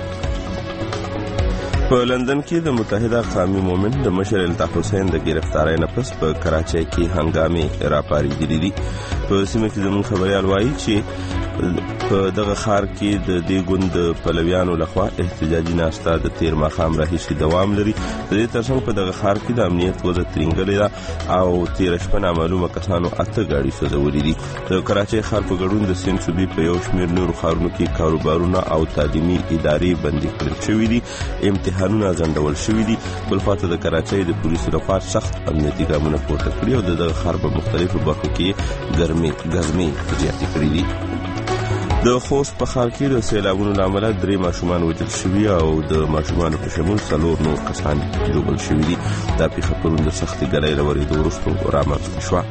په لندن کې د متحده قومي مومنت د مشر الطاف حسین د گرفتارۍ نه پس په کراچۍ کې هنګامې راپارېدلې دي. په سیمه کې زموږ خبریال وایي چې په دغه ښار کې د دې ګوند د پلویانو لخوا احتجاجي ناسته د تیر ماښام راهیسې دوام لري. د دې ترڅنګ په دغه ښار کې د امنیت وضع ترینګلې ده او تېره شپه نامعلومه کسانو اته ګاډي سوځولي دي. د کراچۍ ښار په ګډون د سیند صوبې په یو شمېر نورو ښارونو کې کاروبارونه او تعلیمي ادارې بندي کړل شوي دي. امتحانونه ځنډول شوي دي. بل خواته د کراچۍ د پولیسو لخوا سخت امنیتي ګامونه پورته کړي او د دغه ښار په مختلفو برخو کې ګرمې ګزمې زیاتې کړي دي. د خوست په ښار کې د سیلابونو له امله درې ماشومان وژل شوي او د ماشومانو په شمول څلور نور کسان ژوبل شوي دي. دا پیښه پرون د سختې ګلۍ له ورېدو وروسته رامنځته شوه.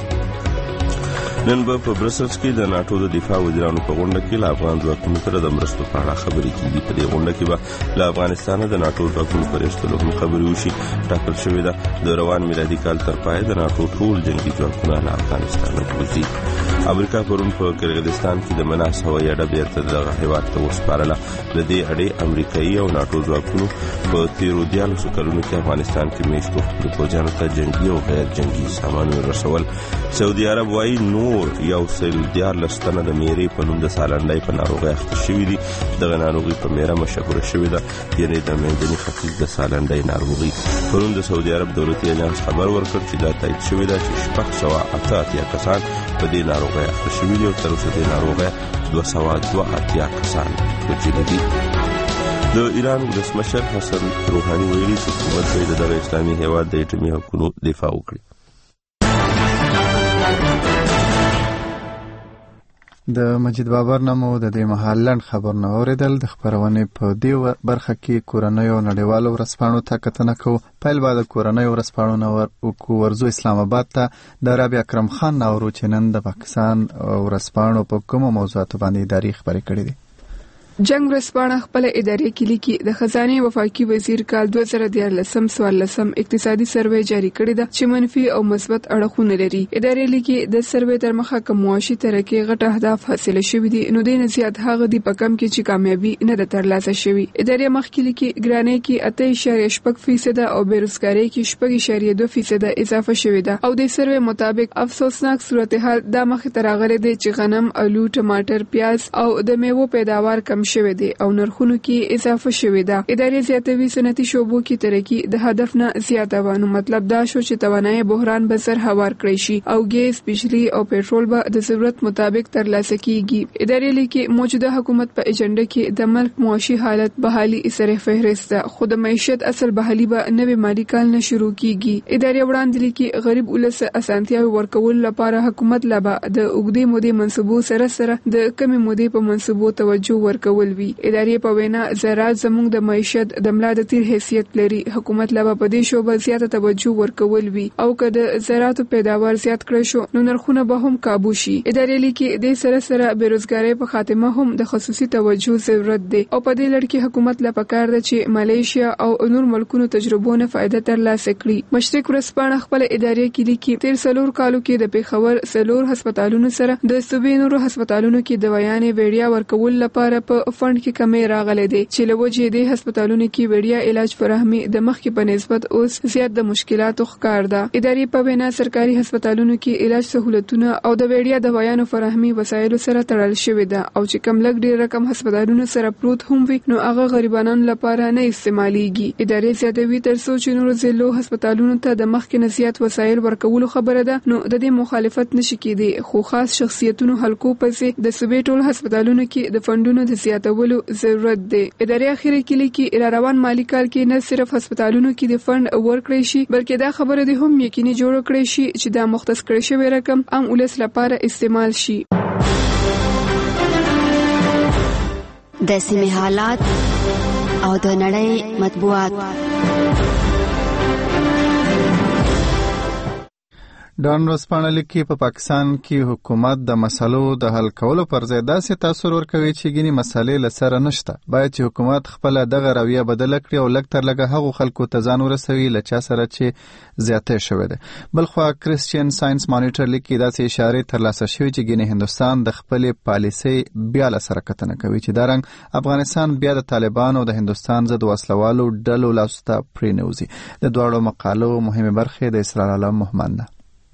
نن به په برسلز کې د ناټو د دفاع وزیرانو په غونډه کې له افغان ځواکونو سره د مرستو په اړه خبرې کېږي. په دې غونډه کې به له افغانستانه د ناټو ځواکونو پر ایستلو هم خبرې وشي. ټاکل شوې ده د روان میلادي کال تر پایه د ناټو ټول جنګي ځواکونه له افغانستانه وځي. امریکا پرون په کرغیزستان کې د مناس هوایي اډه بیرته دغه هېواد ته وسپارله. له دې اډې امریکایي او ناټو ځواکونو په تېرو دیارلسو کلونو کې افغانستان کې میشتو خپلو پوځیانو ته جنګي او غیر جنګي سامانونه رسول. سعودي عرب وایي نور یو سل دیارلس تنه د میرې په نوم د سالنډۍ په ناروغۍ اخته شوي دي. دغه ناروغي په میره مشهوره شوې ده، یعنې د منځني ختیځ د سالنډۍ ناروغي. پرون د سعودي عرب دولتي اجانس خبر ورکړ چې دا تایید شوې ده چې شپږ سوه اته اتیا کسان په دې ناروغۍ اخته شوي دي او تر اوسه دې ناروغۍ دوه سوه دوه اتیا کسان وژلي دي. د ایران ولسمشر حسن روحاني ویلي چې حکومت باید د دغه اسلامي هېواد د اټومي حقونو دفاع وکړي. د مجید بابر نامو د دې مهال لنډ خبرونه اورېدل. د خپرونې په دې برخه کې کورنیو نړیوالو ورځپاڼو ته کتنه کوو. پیل به د کورنیو ورځپاڼو نه وکړو. ورځو اسلام آباد ته د رابعه اکرم خان ناورو چې نن د پاکستان ورځپاڼو په کومو موضوعاتو باندې ادارې خبرې کړې دي. جنگ ورځپاڼه خپل ادارې کې لیکي د خزانه وفاقي وزیر کال دوه زره دیارلسم څوارلسم اقتصادي سروې جاری کړی ده چې منفي او مثبت اړخونه لري. ادارې لیکي د سروې تر مخه کوم معاشي ترقی غټ اهداف حاصل شوي دي، نو د نزيات هغه دی په کم کې چې کامیابی نه ده ترلاسه شوي. ادارې مخکې لیکي ګرانۍ کې اته اشاریه شپږ فیصد او بیروزګاری کې شپږ اشاریه دوه فیصد اضافه شوې ده. او د سروې مطابق افسوسناک صورتحال د مخه تر راغلي دي چې غنم، الو، ټماټر، پیاز او د میوو پیداوار کم شوی دی او نرخونو کې اضافه شوی ده. ادارې زیاتوي صنعتي شعبو کې ترقی د هدف نه زیاته وانه مطلب دا شو چې توانایي بحران به سر هوار کړی شي او ګیس، بجلی او پېټرول به د ضرورت مطابق ترلاسه کیږي. ادارې لیکي موجوده حکومت په ایجنډا کې د ملک معاشي حالت بحالي سره فهرست ده، خو د معیشت اصل بحالي به نوې مالی کال نه شروع کیږي. ادارې وړاندې لیکي غریب ولس اسانتیاوي ورکول لپاره حکومت لبا د اوږدې مودې منصوبو سره سره د کمی مودې په منصوبو توجه ورکول وي. ادارې په وینا زراعت زموږ د معیشت د ملا د تیر حیثیت لري. حکومت لبا په دې شوبه زیاته توجه ورکول وي او که د زراعتو پیداوار زیات کړی شو نو نرخونه به هم قابو شي. ادارې لیکي د سره سره بیروزګاری په خاتمه هم د خصوصي توجه ضرورت دی او په دې لړ کې حکومت لپاره کار ده چې مالیشیا او نور ملکونو تجربونه فائدہ ترلاسه کړي. مشرق ورځپاڼه خپل ادارې کې لیکي تیر څلور کالو کې د پیښور څلور هسپتالونو سره د صوبې نورو هسپتالونو کې دوايانې وړیا ورکول لپاره په په فند کې کمی راغلی دی چې له وجې د هسپتالونو کې وړیا علاج فراهمي د مخکې په نسبت اوس زیات د مشکلاتو ښکار ده. ادارې په وینا سرکاري هسپتالونو کې علاج سہولتونه او د وړیا دوايانو فراهمي وسایلو سره تړل شوی ده او چې کم لږ ډیر رقم هسپتالونو سره پروت هم وي نو هغه غریبانو لپاره نه استعماليږي. ادارې زیاتوي تر څو چې نور ضلعو هسپتالونو ته د مخکې نه زیات وسایل ورکولو خبره ده نو د دې مخالفت نشي کېدی، خو خاص شخصیتونو حلقو پسې د صوبې ټول هسپتالونو کې د فندونو د زیاتولو ضرورت دی. ادارې اخیری کې لیکي اله روان مالی کال کې نه صرف هسپتالونو کې د فند ورکړی شي بلکې دا خبره ده هم یقیني جوړ کړی شي چې دا مختص کړی شوی رقم عام ولس لپاره استعمال شي. د سیمې حالات او د نړۍ مطبوعات. ډان ورځپاڼه لیکي په پاکستان کې حکومت د مسلو د حل کولو پر ځای داسې تاثیر ورکوي چې ګینې مسلې له سره نشته. باید چې حکومت خپل دغه رویه بدله کړي او لږ تر لږه هغو خلکو ته ځان ورسوي له چا سره چې زیاتی شوی دی. بلخوا کرسچین ساينس مانیټر لیکي داسې اشارې ترلاسه شوي چې ګینې هندوستان د خپلې پالیسۍ بیا له سره کتنه کوي چې دا رنګ افغانستان بیا د طالبانو او د هندوستان ضد وسلوالو ډلو لاسو ته پرېنوځي. د دواړو مقالو مهمې برخې د اسرار عالم محمد.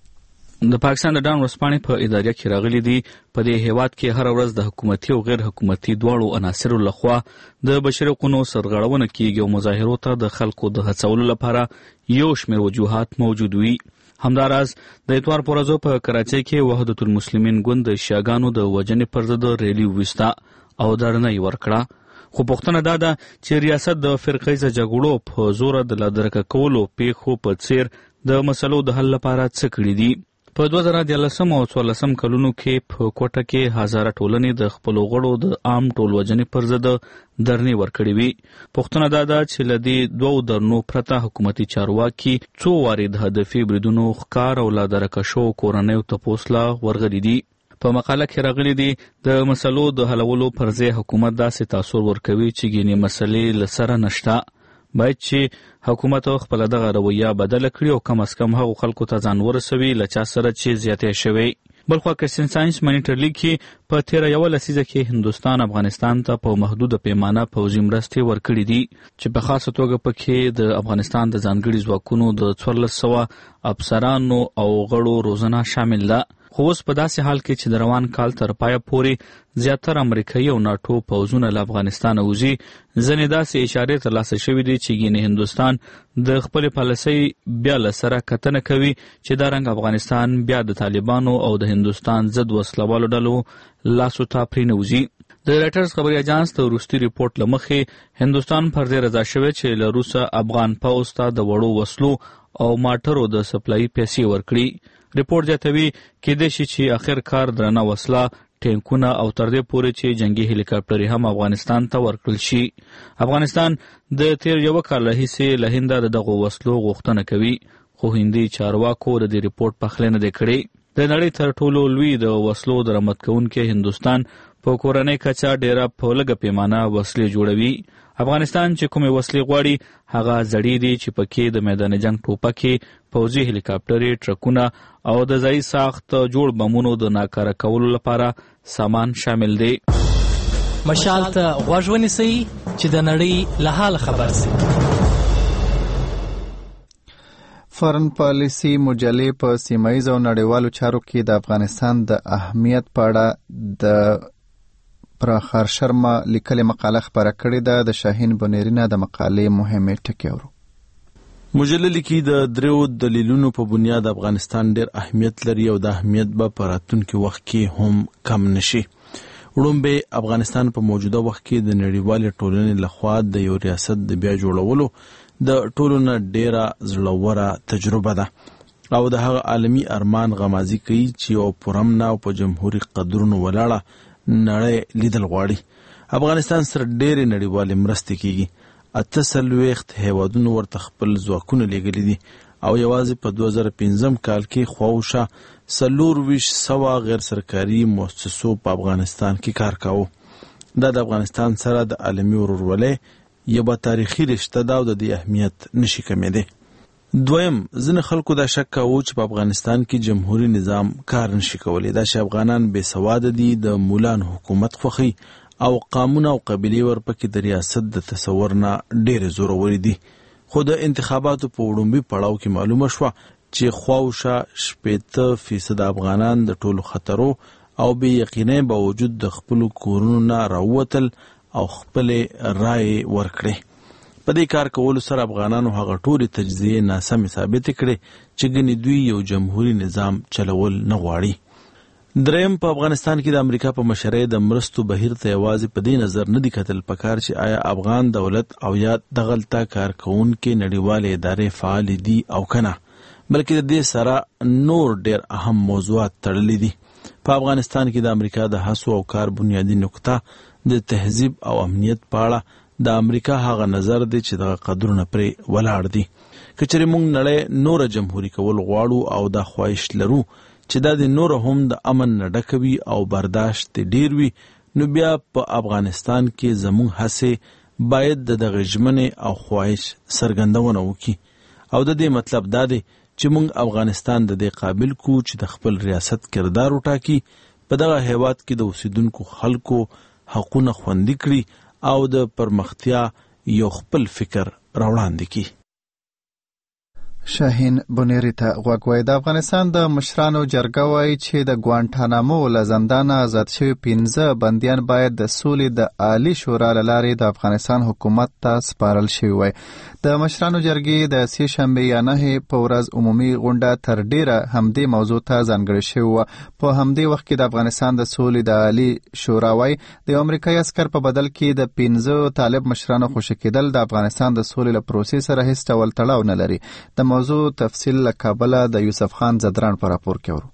د پاکستان د ډان ورځپاڼې په اداره کې راغلي دي په دې هیواد کې هر ورځ د حکومتي او غیر حکومتي دواړو عناصرو لخوا د بشري حقوقو سرغړونه کیږي او مظاهرو ته د خلکو د هڅولو لپاره یو شمېر وجوهات موجود وي. همداراز د اتوار په ورځو په کراچۍ کې وحدت المسلمین ګوند د شیعاګانو د وژنې پر ضد ریلي وویسته او درنه ورکړه. خو پوښتنه دا ده چې ریاست د فرقیزه جګړو په زور د لادرکه کولو پیښو په څیر د مسلو د حل لپاره څه کړي دي. په دوه زره دیارلسم او څوارلسم کلونو کې په کوټه کې هزاره ټولنې د خپلو غړو د عام ټولوژنې پر ضد درنې ورکړې وي. پوښتنه دا ده چې له دې دوو درنو پرته حکومتي چارواکي څو وارې د هدفي بریدونو ښکار او لادرکه شوو کورنیو تپوس لا ورغلي دي. په مقاله کې راغلي دي د مسلو د حلولو پر ځای حکومت داسې تاثیر ورکوي چې ګینې مسلې له سره نشته. باید چې حکومت خپل دغه رویه بدله کړي او کم از کم هغو خلکو ته ځان ورسوي له چا سره چې زیاتی شوی. بلخوا کرسچین ساينس مانیټر لیکي په تیره یوه لسیزه کې هندوستان افغانستان ته په محدوده پیمانه پوځي مرستې ورکړي دي چې په خاصه توګه پکې د افغانستان د ځانګړي ځواکونو د څوارلس سوه افسرانو او غړو روزنه شامل ده. خو اوس په داسې حال کې چې د روان کال تر پایه پورې زیاتره امریکایي او ناټو پوځونه له افغانستانه وځي، ځینې داسې اشارې ترلاسه شوي دي چې ګینې هندوستان د خپلې پالیسۍ بیا له سره کتنه کوي چې دا رنګ افغانستان بیا د طالبانو او د هندوستان ضد وسلوالو ډلو لاسو ته پرېنوځي. د رایټرز خبري اجانس د وروستي ریپورت له مخې هندوستان پر دې رضا شوی چې له روسه افغان پوځ ته د وړو وسلو او ماټرو د سپلای پیسې ورکړي. ریپورت زیاتوي کېدای شي چې اخر کار درنه وسله، ټینکونه او تر دې پورې چې جنگي هلیکاپټرې هم افغانستان ته ورکړل شي. افغانستان د تیر یو کال راهیسې له هنده د دغو وسلو غوښتنه کوي، خو هندي چارواکو د دې ریپورت پخلی نه دی کړی. د نړۍ تر ټولو لوی د وسلو درآمد کوونکی هندوستان په کورنۍ کچه ډیره په لږه پیمانه وسلې جوړوي. افغانستان چې کومې وسلې غواړي هغه زړې دي چې پکې د میدان جنگ ټوپکې، پوځي هلیکاپټرې، ټرکونه او د ځایي ساخت جوړ بمونو د ناکاره کولو لپاره سامان شامل دی. مشال ته غوږ ونیسئ چې د نړۍ له حال خبر سي. فارن پالیسي مجلې په سیمایي او نړیوالو چارو کې د افغانستان د اهمیت په اړه د پر خار شرما لیکلې مقاله خبره کړې ده. د شاهین بنیرینه د مقالې مهمه ټکی ورو. مجله لیکي د دریو دلیلونو په بنیاد افغانستان ډېر اهمیت لري او د اهمیت به په راتلونکي وخت کې هم کم نشي. وړومبی افغانستان په موجوده وخت کې د نړیوالې ټولنې لخوا د یو ریاست د بیا جوړولو د ټولو نه ډېره زړوره تجربه ده او د هغه عالمي ارمان غمازي کوي چې یو پرامنه او په جمهوري قدرونو ولاړه نړۍ لیدل غواړي. افغانستان سره ډېرې نړیوالې مرستې کیږي. اته څلوېښت هیوادونو ورته خپل ځواکونه لیږلي دي او یوازې په دوه زره پنځم کال کې خواوشا څلور ویشت سوه غیر سرکاري مؤسسو په افغانستان کې کار کاوه. دا د افغانستان سره د عالمي ورورولۍ یوه تاریخي رشته ده او د دې اهمیت نشي کمېدی. دویم، ځینې خلکو دا شک کاوه چې په افغانستان کې جمهوري نظام کار نشي کولی. دا چې افغانان بې سواده دي، د مولان حکومت خوښوي او قامونه او قبیلې ورپکې د ریاست د تصور نه ډېرې زورورې دي. خو د انتخاباتو په وړومبي پړاو کې معلومه شوه چې خواوشا شپېته فیصد افغانان د ټولو خطرو او بې یقینۍ باوجود د خپلو کورونو نه راووتل او خپلې رایې ورکړې. په دې کار کولو سره افغانانو هغه ټولې تجزیې ناسمې ثابتې کړې چې ګنې دوی یو جمهوري نظام چلول نه غواړي. دریم، په افغانستان کې د امریکا په مشرۍ د مرستو بهیر ته یوازې په دې نظر نه دي کتل پکار چې آیا افغان دولت او یا دغلته کارکوونکې نړیوالې ادارې فعالې دي او که نه، بلکې د دې سره نور ډېر اهم موضوعات تړلي دي. په افغانستان کې د امریکا د هڅو او کار بنیادی نقطه د تهذیب او امنیت په اړه د امریکا هغه نظر دی چې دغه قدرونه پرې ولاړ دي. که چېرې موږ نړۍ نوره جمهوري کول غواړو او دا خواهش لرو چې دا د نوره هم د امن نه ډکه وي او برداشت ډېر وي، نو بیا په افغانستان کې زموږ هڅې باید د دغه ژمنې او خواهش څرګندونه وکړي. او د دې مطلب دا دی چې موږ افغانستان د دې قابل کو چې د خپل ریاست کردار وټاکي، په دغه هیواد کې د اوسیدونکو خلکو حقونه خوندي کړي او د پرمختیا یو خپل فکر راوړاندې کړي. شاهین بونیری ته غوږ وای. د افغانستان د مشرانو جرګه وایي چې د ګوانټانامو له زندانه آزاد شوي پنځه بندیان باید د سولې د عالی شورا له لارې د افغانستان حکومت ته سپارل شوي وای. د مشرانو جرګې د سې شنبې یا نهې په ورځ عمومي غونډه تر ډیره همدې موضوع ته ځانګړې شوې وه. په همدې وخت کې د افغانستان د سولې د عالی شورا وایي د یو امریکایي عسکر په بدل کې د پنځه طالب مشرانو خوشي کېدل د افغانستان د سولې له پروسې سره هیڅ ډول تړاو نه لري. د موضوع تفصیل له کابله د یوسف خان زدران په راپور کې ورو.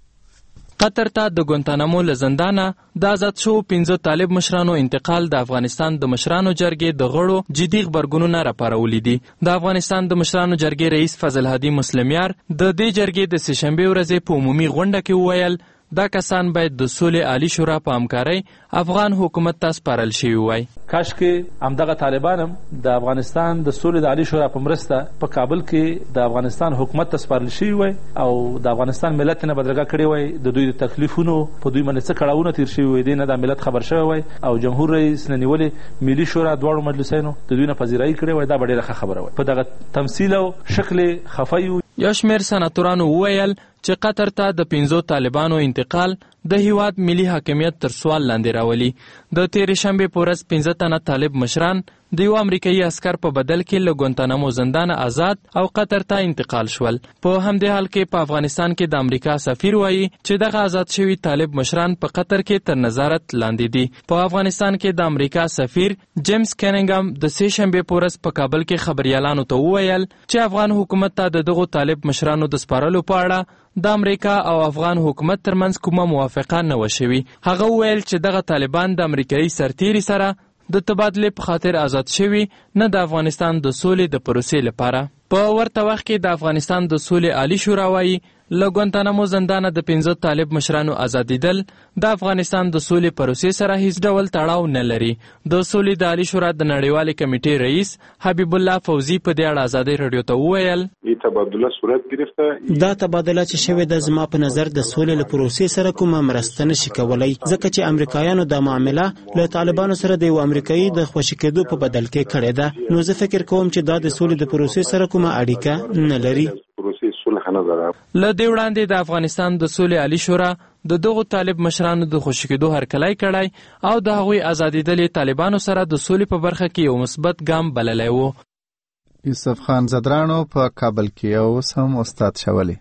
قطر ته د ګوانتانامو له زندانه د آزاد شوو پنځه طالب مشرانو انتقال د افغانستان د مشرانو جرګې د غړو جدي غبرګونونه راپارولي دي. د افغانستان د مشرانو جرګې رئیس فضل هادي مسلمیار د دې جرګې د سې شنبې ورځې په عمومي غونډه کې وویل دا کسان باید د سولې عالی شورا په همکارۍ افغان حکومت ته سپارل شوي وای. کاشکې همدغه طالبان هم د افغانستان د سولې د عالی شورا په مرسته په کابل کې د افغانستان حکومت ته سپارل شوي وای او د افغانستان ملت نه بدرګه کړی وای. د دوی د تکلیفونو په دوی باندې څه کړاوونه تیر شوي وای، دې نه د ملت خبر شوی وای او جمهور رئیس نه نیولې ملي شورا دواړو مجلسینو د دوی نه پذیرایي کړې وای. دا به ډېره ښه خبره وای. په دغه تمثیل او شکل خفه یو. یو شمېر سناتورانو وویل چې قطر ته د پنځو طالبانو انتقال د هیواد ملي حاکمیت تر سوال لاندې راولي. د تېرې شنبې په ورځ پنځه تنه طالب مشران د یو امریکایي عسکر په بدل کې له ګوانتانامو زندانه آزاد او قطر ته انتقال شول. په همدې حال کې په افغانستان کې د امریکا سفیر وایي چې دغه آزاد شوي طالب مشران په قطر کې تر نظارت لاندې دي. په افغانستان کې د امریکا سفیر جیمز کیننګم د سې شنبې په ورځ په کابل کې خبریالانو ته وویل چې افغان حکومت ته د دغو طالب مشرانو د سپارلو په اړه د امریکا او افغان حکومت ترمنځ کومه موافقه نه وه شوې. هغه وویل چې دغه طالبان د امریکایي سرتیري سره د تبادلې په خاطر آزاد شوي، نه د افغانستان د سولې د پروسې لپاره. په ورته وخت کې د افغانستان د سولې عالی شورا وایي له ګوانتانامو زندانه د پنځه طالب مشرانو ازادېدل د افغانستان د سولې پروسې سره هیڅ ډول تړاو نه لري. د سولې د عالی شورا د نړیوالې کمیټې رئیس حبیب الله فوزي په دې اړه ازادۍ رادیو ته وویل تبادله صورت گرفته. دا تبادله چې شوې ده زما په نظر د سولې له پروسې سره کومه مرسته نشي کولای، ځکه چې امریکایانو دا معامله له طالبانو سره د یو امریکایي د خوشي کېدو په بدل کې کړې ده. نو زه فکر کوم چې دا د سولې د پروسې سره کومه اړیکه نه لري. له دې وړاندې د افغانستان د سولې عالی شورا د دغو طالب مشرانو د خوشي کېدو هرکلی کړی او د هغوی ازادېدلې طالبانو سره د سولې په برخه کې یو مثبت ګام بللی و. یوسف خان زدرانو په کابل کې اوس هم استاد شولی.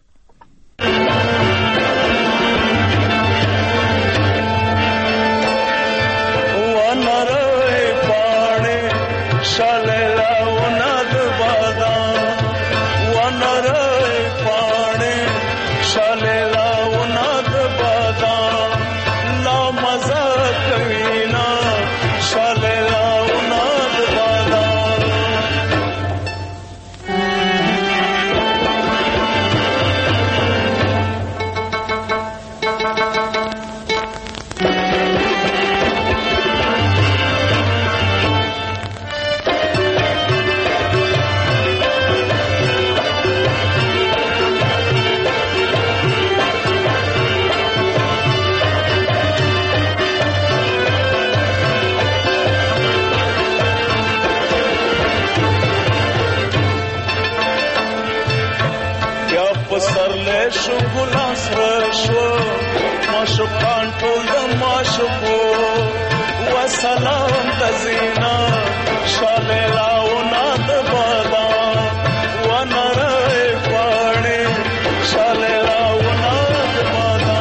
سلام تزینا شالیلا اوناد بادا و نرای پاڑی شالیلا اوناد بادا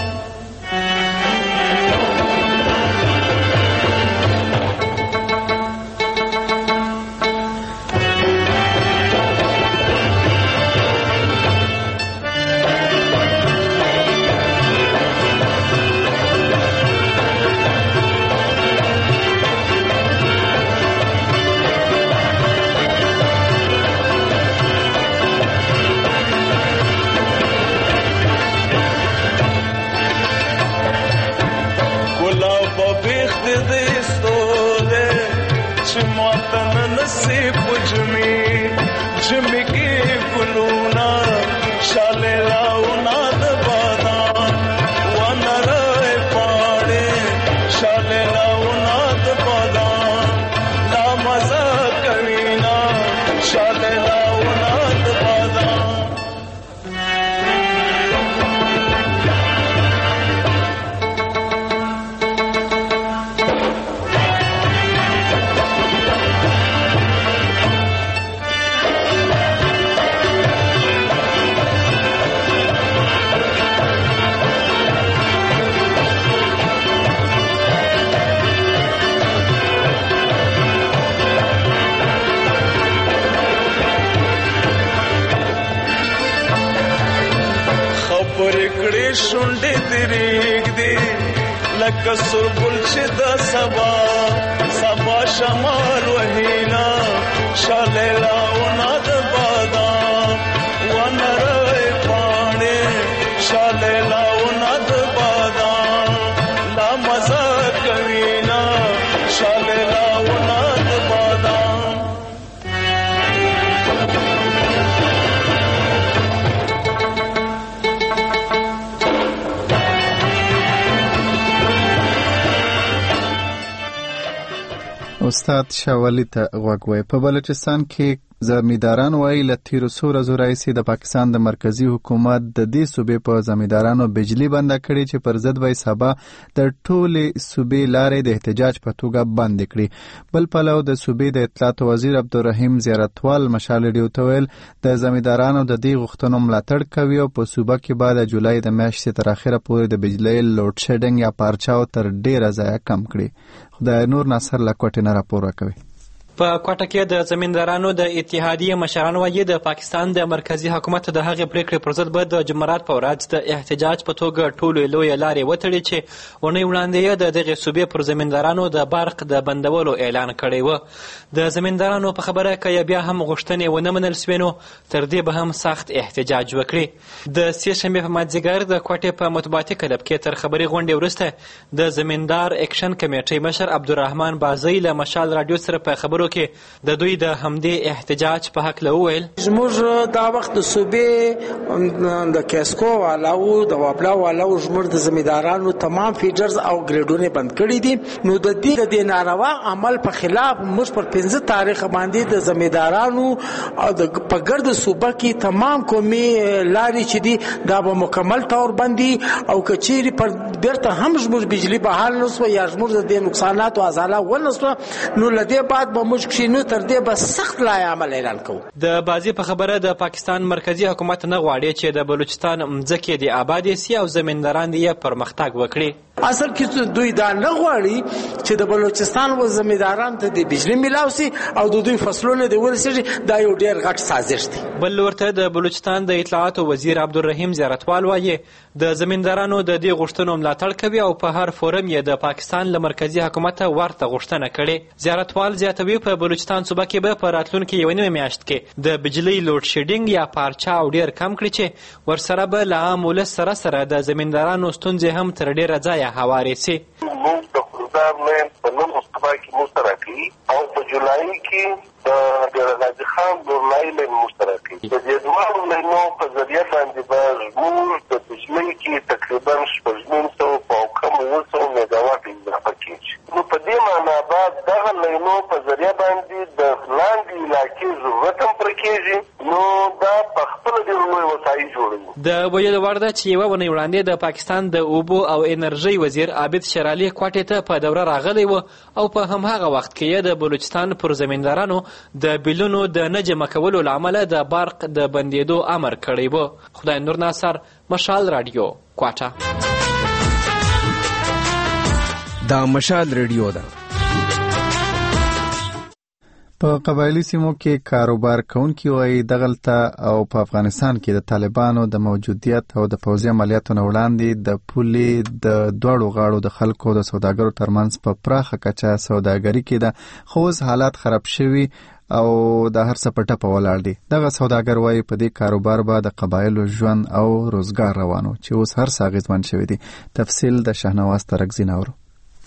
شونډې دریګ دی لکه سربل چې د سبا سبا شمال وهینا شالیلا اوناد بادا ونرای پاڼې شالیلا اوناد بادا لا مزه کوینا شالیلا اوناد بادا استاد شاولی ته غوږ وای. په بلوچستان کې زمینداران وایي له تیرو څو ورځو راهیسې د پاکستان د مرکزي حکومت د دې صوبې په زمیندارانو بجلی بنده کړې چې پر ضد به سبا د ټولې صوبې لارې د احتجاج په توګه بندې کړي. بل پلو د صوبې د اطلاعات وزیر عبدالرحیم زیارتوال مشال ریډیو ته ویل د زمیندارانو د دې غوښتنو ملاتړ کوي او په صوبه کې به د جولای د میاشتې تر اخره پورې د بجلی لوډ شیډینګ یا پارچاو تر ډیره ځایه کم کړي. خدای نور ناصر له کوټې نه راپور راکوي. په کوټه کې د زمیندارانو د اتحادیې مشران وایي د پاکستان د مرکزی حکومت د هغې پریکړې پر ضد به د جمعرات په ورځ د احتجاج په توګه ټولې لویې لارې وتړي چې اونۍ وړاندې یې د دغې صوبې پر زمیندارانو د برق د بندولو اعلان کړی و. د زمیندارانو په خبره که بیا هم غوښتنې ونه منل سوې نو تر دې به هم سخت احتجاج وکړي. د سې شنبې په مازدیګر د کوټې په مطبوعاتي کلب کې تر خبري غونډې وروسته د زمیندار اکشن کمیټې مشر عبدالرحمن بازی له مشال راډیو سره په خبرو کې د دوی د همدې احتجاج په حق له وویل زموږ دا وخت د صوبې د کیسکو والاو د وابلا والاو زموږ د زمیندارانو تمام فیډرز او ګریډونه بند کړي دي. نو د دې د ناروا عمل په خلاف موږ پر پنځه تاریخ باندې د زمیندارانو او د پګرد صوبه کې تمام قومي لارې چې دي دا به مکمل تور بندي او کچيري پر بیرته هم زموږ بجلی بحال نسو یا زموږ د نقصانات او ازاله ونسو نو لدې بعد به موږ کښینو تر دې به سخت لای عمل اعلان کوو. د بازي په خبره د پاکستان مرکزی حکومت نه غواړي چې د بلوچستان مځکې د آبادې سي او زمینداران یې پرمختګ وکړي. اصل کې دوی دا نه غواړي چې د بلوچستان و زمینداران ته د بجلی میلاو سي او د دوی فصلونه د ورسېږي دا یو ډېر غټ سازش دی. بل ورته د بلوچستان د اطلاعات وزیر عبدالرحیم زیارتوال وایي د زمیندارانو د دې غوښتنو ملاتړ کوي او په هر فورم یې د پاکستان له مرکزی حکومت ورته غوښتنه کړې. زیارتوال زیاتوي په بلوچستان صوبه کې به په راتلونکي یوه نیمه میاشت کې د بجلی لوډ شیډینګ یا پارچاو ډېر کم کړي چې ورسره به له عام ولس سره سره د زمیندارانو ستونزې هم تر ډېره ځایه هوارې سي. موږ د خوددار نه په نن صوبه کې مشترکي او په جولای کې د ډیرغازي خان ګورنای له مشترکي د دې دوه لینو په ذریعہ باندې به موږ د بجلی کې تقریبا شپږ نیم سوه په کم اووه سوه میګاواټ اضافه کېږي. نو په دې معنا بعد دغه لینو په ذریعہ باندې د لاندې علاقې ضرورت هم پوره کېږي. نو دا په خپل ډېر لوی وسایل جوړوي. د ویلو وړ ده چې یوه اونۍ وړاندې د پاکستان د اوبو او انرژۍ وزیر عابد شرالي کوټې ته په دوره راغلی و او په همهغه وخت کې یې د بلوچستان پر زمیندارانو د بیلونو د نه جمع کولو له امله د برق د بندېدو امر کړی و. خدای نور ناصر، مشال رادیو، کوټه. دا مشال رادیو ده. په قبایلی سیمو کې کاروبار کوونکي وایي دغلته او په افغانستان کې د طالبانو د موجودیت او د پوځي عملیاتو نه وړاندې د پولې د دواړو غاړو د خلکو د سوداګرو ترمنځ په پراخه کچه سوداګري کې ده، خو اوس حالات خراب شوي او د هر څه په ټپه ولاړ دي. دغه سوداګر وایي په دې کاروبار به د قبایلو ژوند او روزګار روانو چې اوس هر څه اغېزمن شوي دي. تفصیل د شهنواز ترکزي نورو.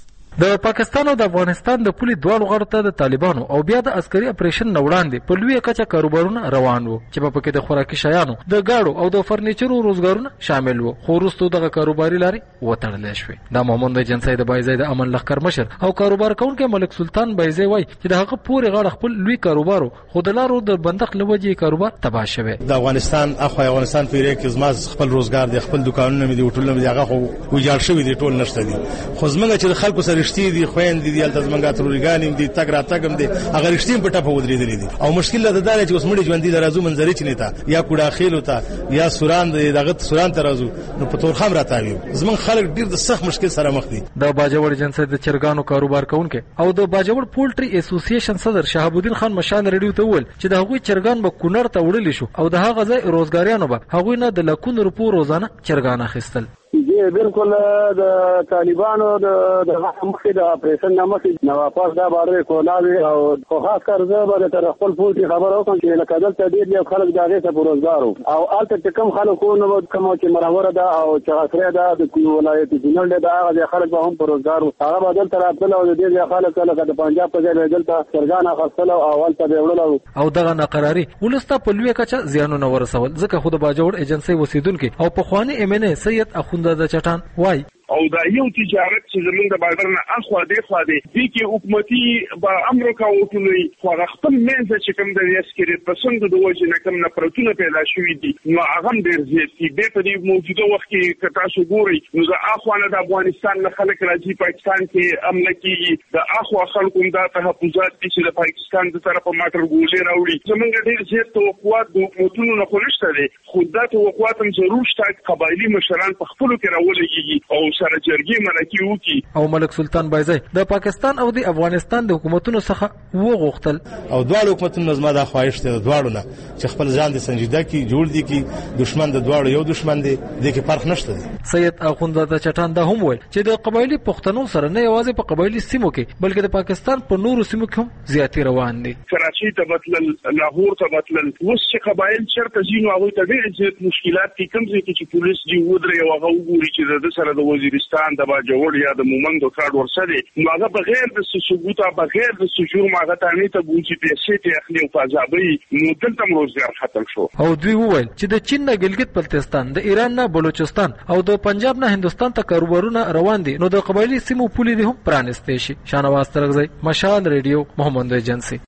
د پاکستان او د افغانستان د پولې دواړو غاړو ته د طالبانو او بیا د عسکري اپریشن نه وړاندې په لویه کچه کاروبارونه روان وو چې په پکې د خوراکي شیانو، د ګاډو او د فرنیچرو روزګارونه شامل وو، خو وروسته دغه کاروباري لارې وتړلې شوې. دا محمد جنسي د بایزی د امن لښکر مشر او کاروبار کوونکی ملک سلطان بایزی وایي چې د هغه پورې غاړه خپل لوی کاروبار خو د لارو د بندق له وجې کاروبار تباه شوی. د افغانستان اخو افغانستان په ریګ کې زما خپل روزګار دی، خپل دکانونه مې دي، هوټلونه مې دي، هغه خو ویجاړ شوي دي، ټول نشته دي. خو زمونږ چې خلکو سره رښتې دي خویندې دي دلته زمونږ ترورګانې دي، تګ راتګ هم دي، هغه رښتې په ټپه ودرېدلې دي. او مشکل دا دی چې اوس مړي ژوندي د راځو منظرې چینې ته یا کوډا خېلو ته یا سوران دغه سوران ته راځو نو په تورخم راتاوي. زمونږ خلک ډېر د سخت مشکل سره مخ دي. د باجوړ جنسي د چرګانو کاروبار کوونکی او د باجوړ پولټري اسوسییشن صدر شهاب الدین خان مشال رډیو ته وویل چې د هغوی چرګان به کونړ ته وړل شو او د هغه ځای روزګاریانو به هغوی نه د لکونو روپو روزانه چرګان اخیستل. جی بالکل د طالبانو د مخکې د اپریشن نه مخکې نو واپس دا باندې کولاوي او خو خاص کار زه به تر خپل پوټي خبر اوکم چې لکه دلته ډېر یو خلک د هغې ته په روزګارو او هلته چې کوم خلکو نو کوم چې مرهوره ده او چې عصري ده د ولایت جنوب ده هغه خلک به هم په روزګارو هغه به دلته راتلل او د ډېر خلک لکه د پنجاب په ځای دلته چرګان اخیستل او هلته به وړل او دغه ناقراري ولسته په لویه کچه زیانونه ورسول. ځکه خو د باجوړ ایجنسۍ اوسیدونکي او پخواني ام ان ای سید اخوند د چټان وای او دا یو تجارت چې زمونږ د بازار نه اخوا دی خوا دی دې کې حکومتي به امر کاوه خو هغه خپل منځ چې کوم د عسکري پسند د وجې نه کوم نفرتونه پیدا شوي دي نو هغه هم ډېر زیات دي. بیا په دې موجوده وخت کې که تاسو ګورئ نو د اخوا نه د افغانستان نه خلک راځي پاکستان کې حمله کېږي، د اخوا خلکو هم دا تحفظات دي چې د پاکستان د طرفه ماټر ګولې راوړي. زمونږ ډېر زیات توقعات د حکومتونو نه خو نشته دی، خو دا توقعات هم ضرور شته قبایلي مشران په خپلو کې راولګېږي او سره جرګې مرکې وکړي. او ملک سلطان بایزی د پاکستان او د افغانستان د حکومتونو څخه وغوښتل او دواړو حکومتونو زما دا خواهش دی دواړو نه چې خپل ځان د سنجیده کې جوړ دي کې دشمن د دواړو یو دشمن دی، د کې فرق نشته دی. سید اخوند د چټان دا هم وایي چې د قبایلی پښتنو سره نه یوازې په قبایلی سیمو کې بلکې د پاکستان په نورو سیمو کې هم زیاتې روان دي. کراچۍ ته بتلل، لاهور ته بتلل، اوس چې قبایل چېرته ځي نو هغوی ته ډېر زیات مشکلات دي. کوم ځای کې چې پولیس دي ودرې او هغه وګوري چې د سره د وزیرستان د باجوړ یا د مومند د کارډ ورسره نو هغه بغیر د ثبوت بغیر د سجور ماغه تانه ته بوجي پیسې ته اخلي او فازابي نو دلته روزګار ختم شو. او دوی وویل چې د چین نه ګلګت بلتستان، د ایران نه بلوچستان او د پنجاب نه هندستان ته کاروبارونه روان دي نو د قبایلی سیمو پولې دي هم پرانستې شي. شانواز ترغزی، مشال ریډیو، محمد ایجنسی.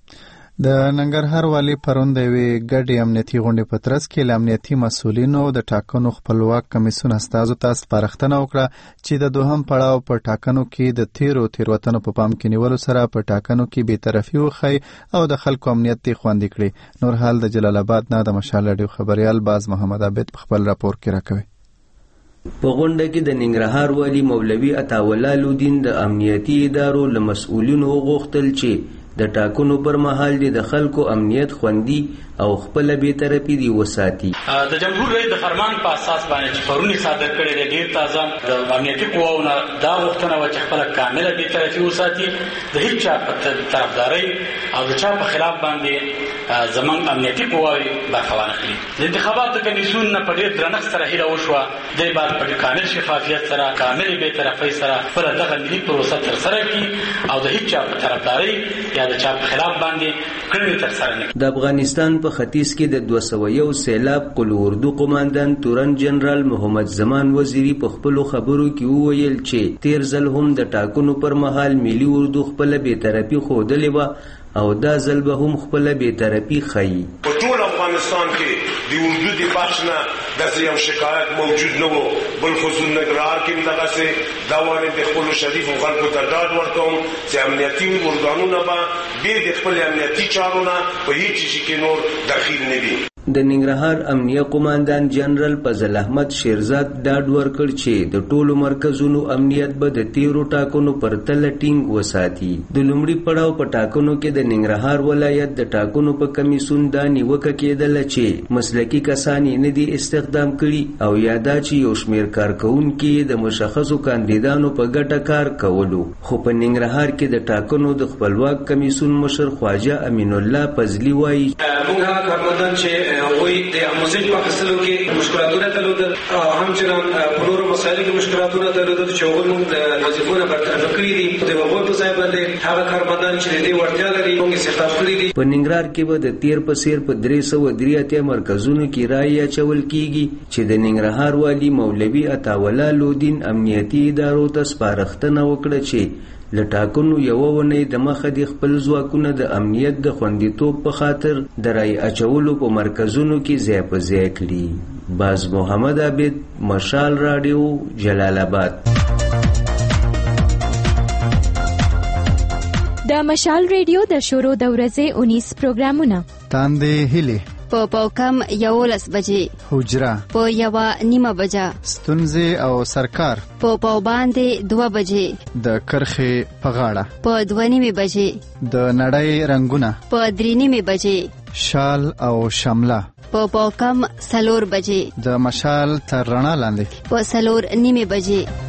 د ننګرهار والی پرون د یوې ګډې امنیتي غونډې په ترڅ کې له امنیتي مسؤلینو د ټاکنو خپلواک کمیسیون استازو ته سپارښتنه وکړه چې د دوهم پړاو په ټاکنو کې د تیرو تیروتنو په پام کې نیولو سره په ټاکنو کې بېطرفي وښیي او د خلکو امنیت یې خوندي کړي. نور حال د جلال آباد نه د مشال رادیو خبریال باز محمد عابد په خپل راپور کې راکوي. په غونډه کې د ننګرهار والی مولوي عطاالله لودین د امنیتي ادارو له مسؤلینو وغوښتل چې د ټاکنو پر مهال د خلکو امنیت خوندي او خپل بی‌طرفي دی وساتي. د جمهور رئیس د فرمان په اساس باندې چې پرونی صادر کړی دی ډیر تازه د امنیتي قواوو دا غوښتنه و چې خپل کامله بی‌طرفي وساتي، د هیڅ چا په طرفداري او د چا په خلاف باندې زمونږ امنیتي قواوې برخه وانخلي. د انتخاباتو کمیسیون نه په ډېر درنښت سره هیله وشوه دی باید په کامل شفافیت سره کامل بی‌طرفۍ سره خپله دغه ملي پروسه ترسره کړي او د هیڅ چا په طرفداري یا د چا په خلاف باندې کړنې ترسره نه کړي. د افغانستان په ختیځ کې د دوه سوه یو سیلاب قل اردو قماندان تورن جنرال محمد زمان وزیری په خپلو خبرو کې وویل چې تیر ځل هم د ټاکنو پر مهال ملي اردو خپله بېطرفي ښودلې وه او دا ځل به هم خپله بېطرفي ښیي. په ټول افغانستان کې د اردو د بخش نه داسې یو شکایت موجود نه و. بل خصوص نګرهار کې هم دغسې دا وانه د خپلو شریفو خلکو ته ډاډ ورکوم چې امنیتي ارګانونه به بې د خپل امنیتي چارو نه په هیڅ شي کې نور دخیل نه وي. د ننګرهار امنیه قوماندان جنرال فضل احمد شیرزاد ډاډ ورکړ چې د ټولو مرکزونو امنیت به د تیرو ټاکنو پر تله ټینګ وساتي. د لومړي پړاو په ټاکنو کې د ننګرهار ولایت د ټاکنو په کمیسون دا نیوکه کېدله چې مسلکي کسان یې نه دي استخدام کړي او یا دا چې یو شمېر کارکوونکي د مشخصو کاندیدانو په ګټه کار کولو. خو په ننګرهار کې د ټاکنو د خپلواک کمیسون مشر خواجه امین الله فضلي وایي موږ هغه کارمندان چې هغوی د اموزج په اخیستلو کې مشکلاتونه درلودل او همچنان په نورو مسایلو کې مشکلاتونه درلودل چې هغوی موږ د وظیفو نه برطرفه کړي دي. د هغوی په ځای باندې هغه کارمندان چې د دې وړتیا لري موږ استخدام کړي دي. په ننګرهار کې به د تیر په څېر په درې سوه درې اتیا مرکزونو کې رایې اچول کېږي چې د ننګرهار والي مولوي عطاالله لودین امنیتي ادارو ته سپارښتنه وکړه چې له ټاکنو یوه اونۍ دمخه د خپل ځواکونه د امنیت د خوندیتوب په خاطر د رایې اچولو په مرکزونو کې ځای په ځای کړي. باز محمد عابد، مشال راډیو، جلال آباد. د مشال ریډیو د شروع د ورځې اونیس پروګرامونه تاندې هیلې په پاوکم یولس بجې، حجره په یوه نیمه بجه، ستونزې او سرکار په پاو باندې دوه بجې، د کرخې په غاړه په دوه نیمې بجې، د نړۍ رنگونه په درې نیمې بجې، شال او شمله په پاوکم څلور بجې، د مشال تر رڼا لاندې په څلور نیمې بجې.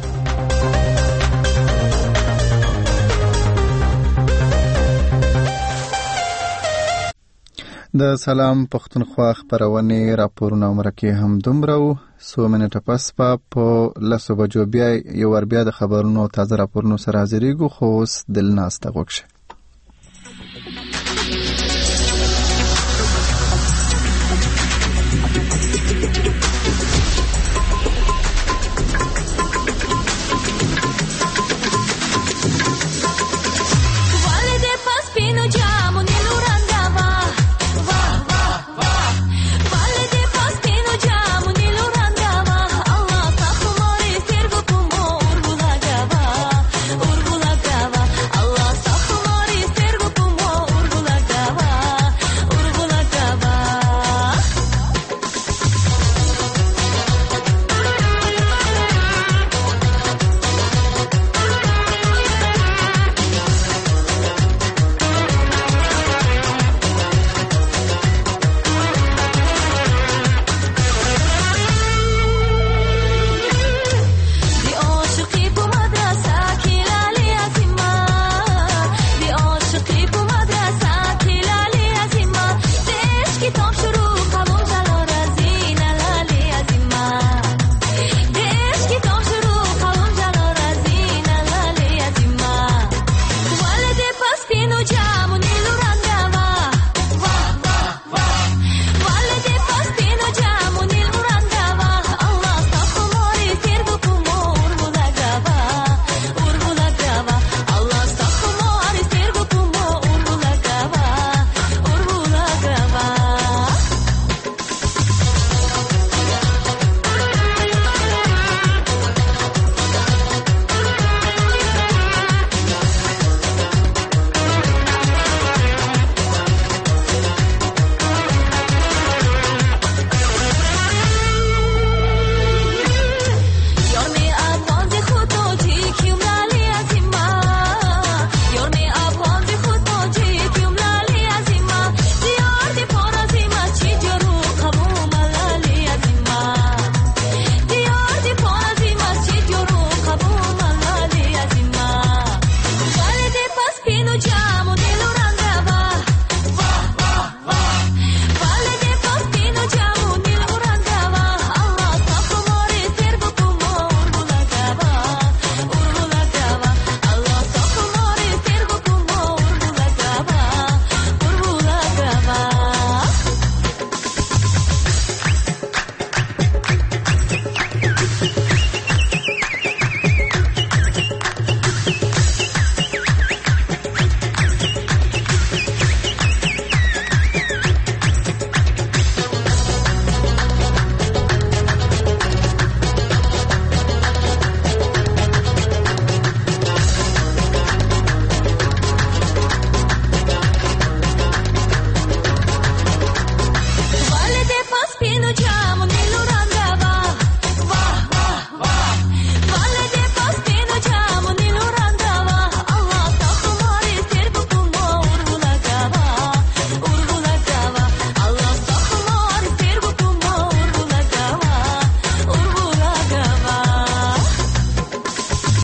د سلام پښتونخوا خپرونې راپورونه مرکه هم دومره و. څو منټه پس په لسو بجو بیا یو ور بیا د خبرونو تازه راپورونو سره حاضرېږو. خو اوس دلناسته غوږ شه.